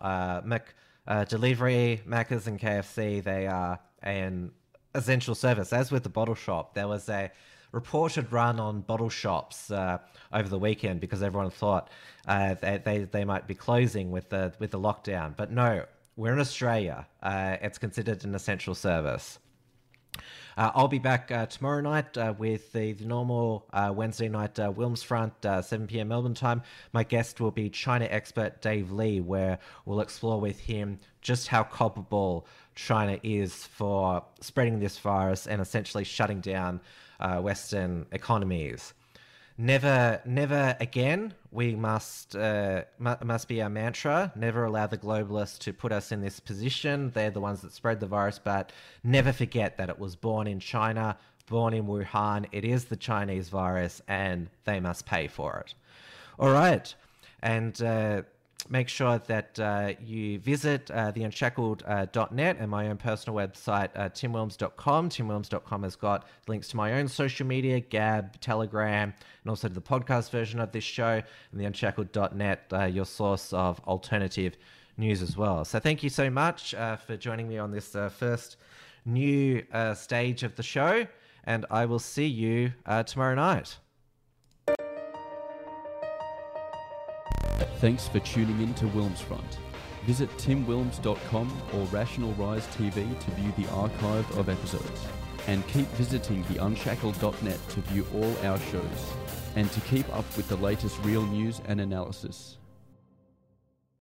B: delivery. Maccas and KFC, they are an essential service. As with the bottle shop, there was a reported run on bottle shops over the weekend because everyone thought they might be closing with the lockdown. But no, we're in Australia. It's considered an essential service. I'll be back tomorrow night with the normal Wednesday night Wilms Front, 7 p.m. Melbourne time. My guest will be China expert Dave Lee, where we'll explore with him just how culpable China is for spreading this virus and essentially shutting down Western economies. Never again. We must be our mantra. Never allow the globalists to put us in this position. They're the ones that spread the virus, but never forget that it was born in China, born in Wuhan. It is the Chinese virus, and they must pay for it. All right, and make sure that you visit theunshackled.net and my own personal website, timwilms.com. Timwilms.com has got links to my own social media, Gab, Telegram, and also to the podcast version of this show, and theunshackled.net, your source of alternative news as well. So thank you so much for joining me on this first new stage of the show, and I will see you tomorrow night.
A: Thanks for tuning in to Wilmsfront. Visit timwilms.com or Rational Rise TV to view the archive of episodes. And keep visiting theunshackled.net to view all our shows. And to keep up with the latest real news and analysis.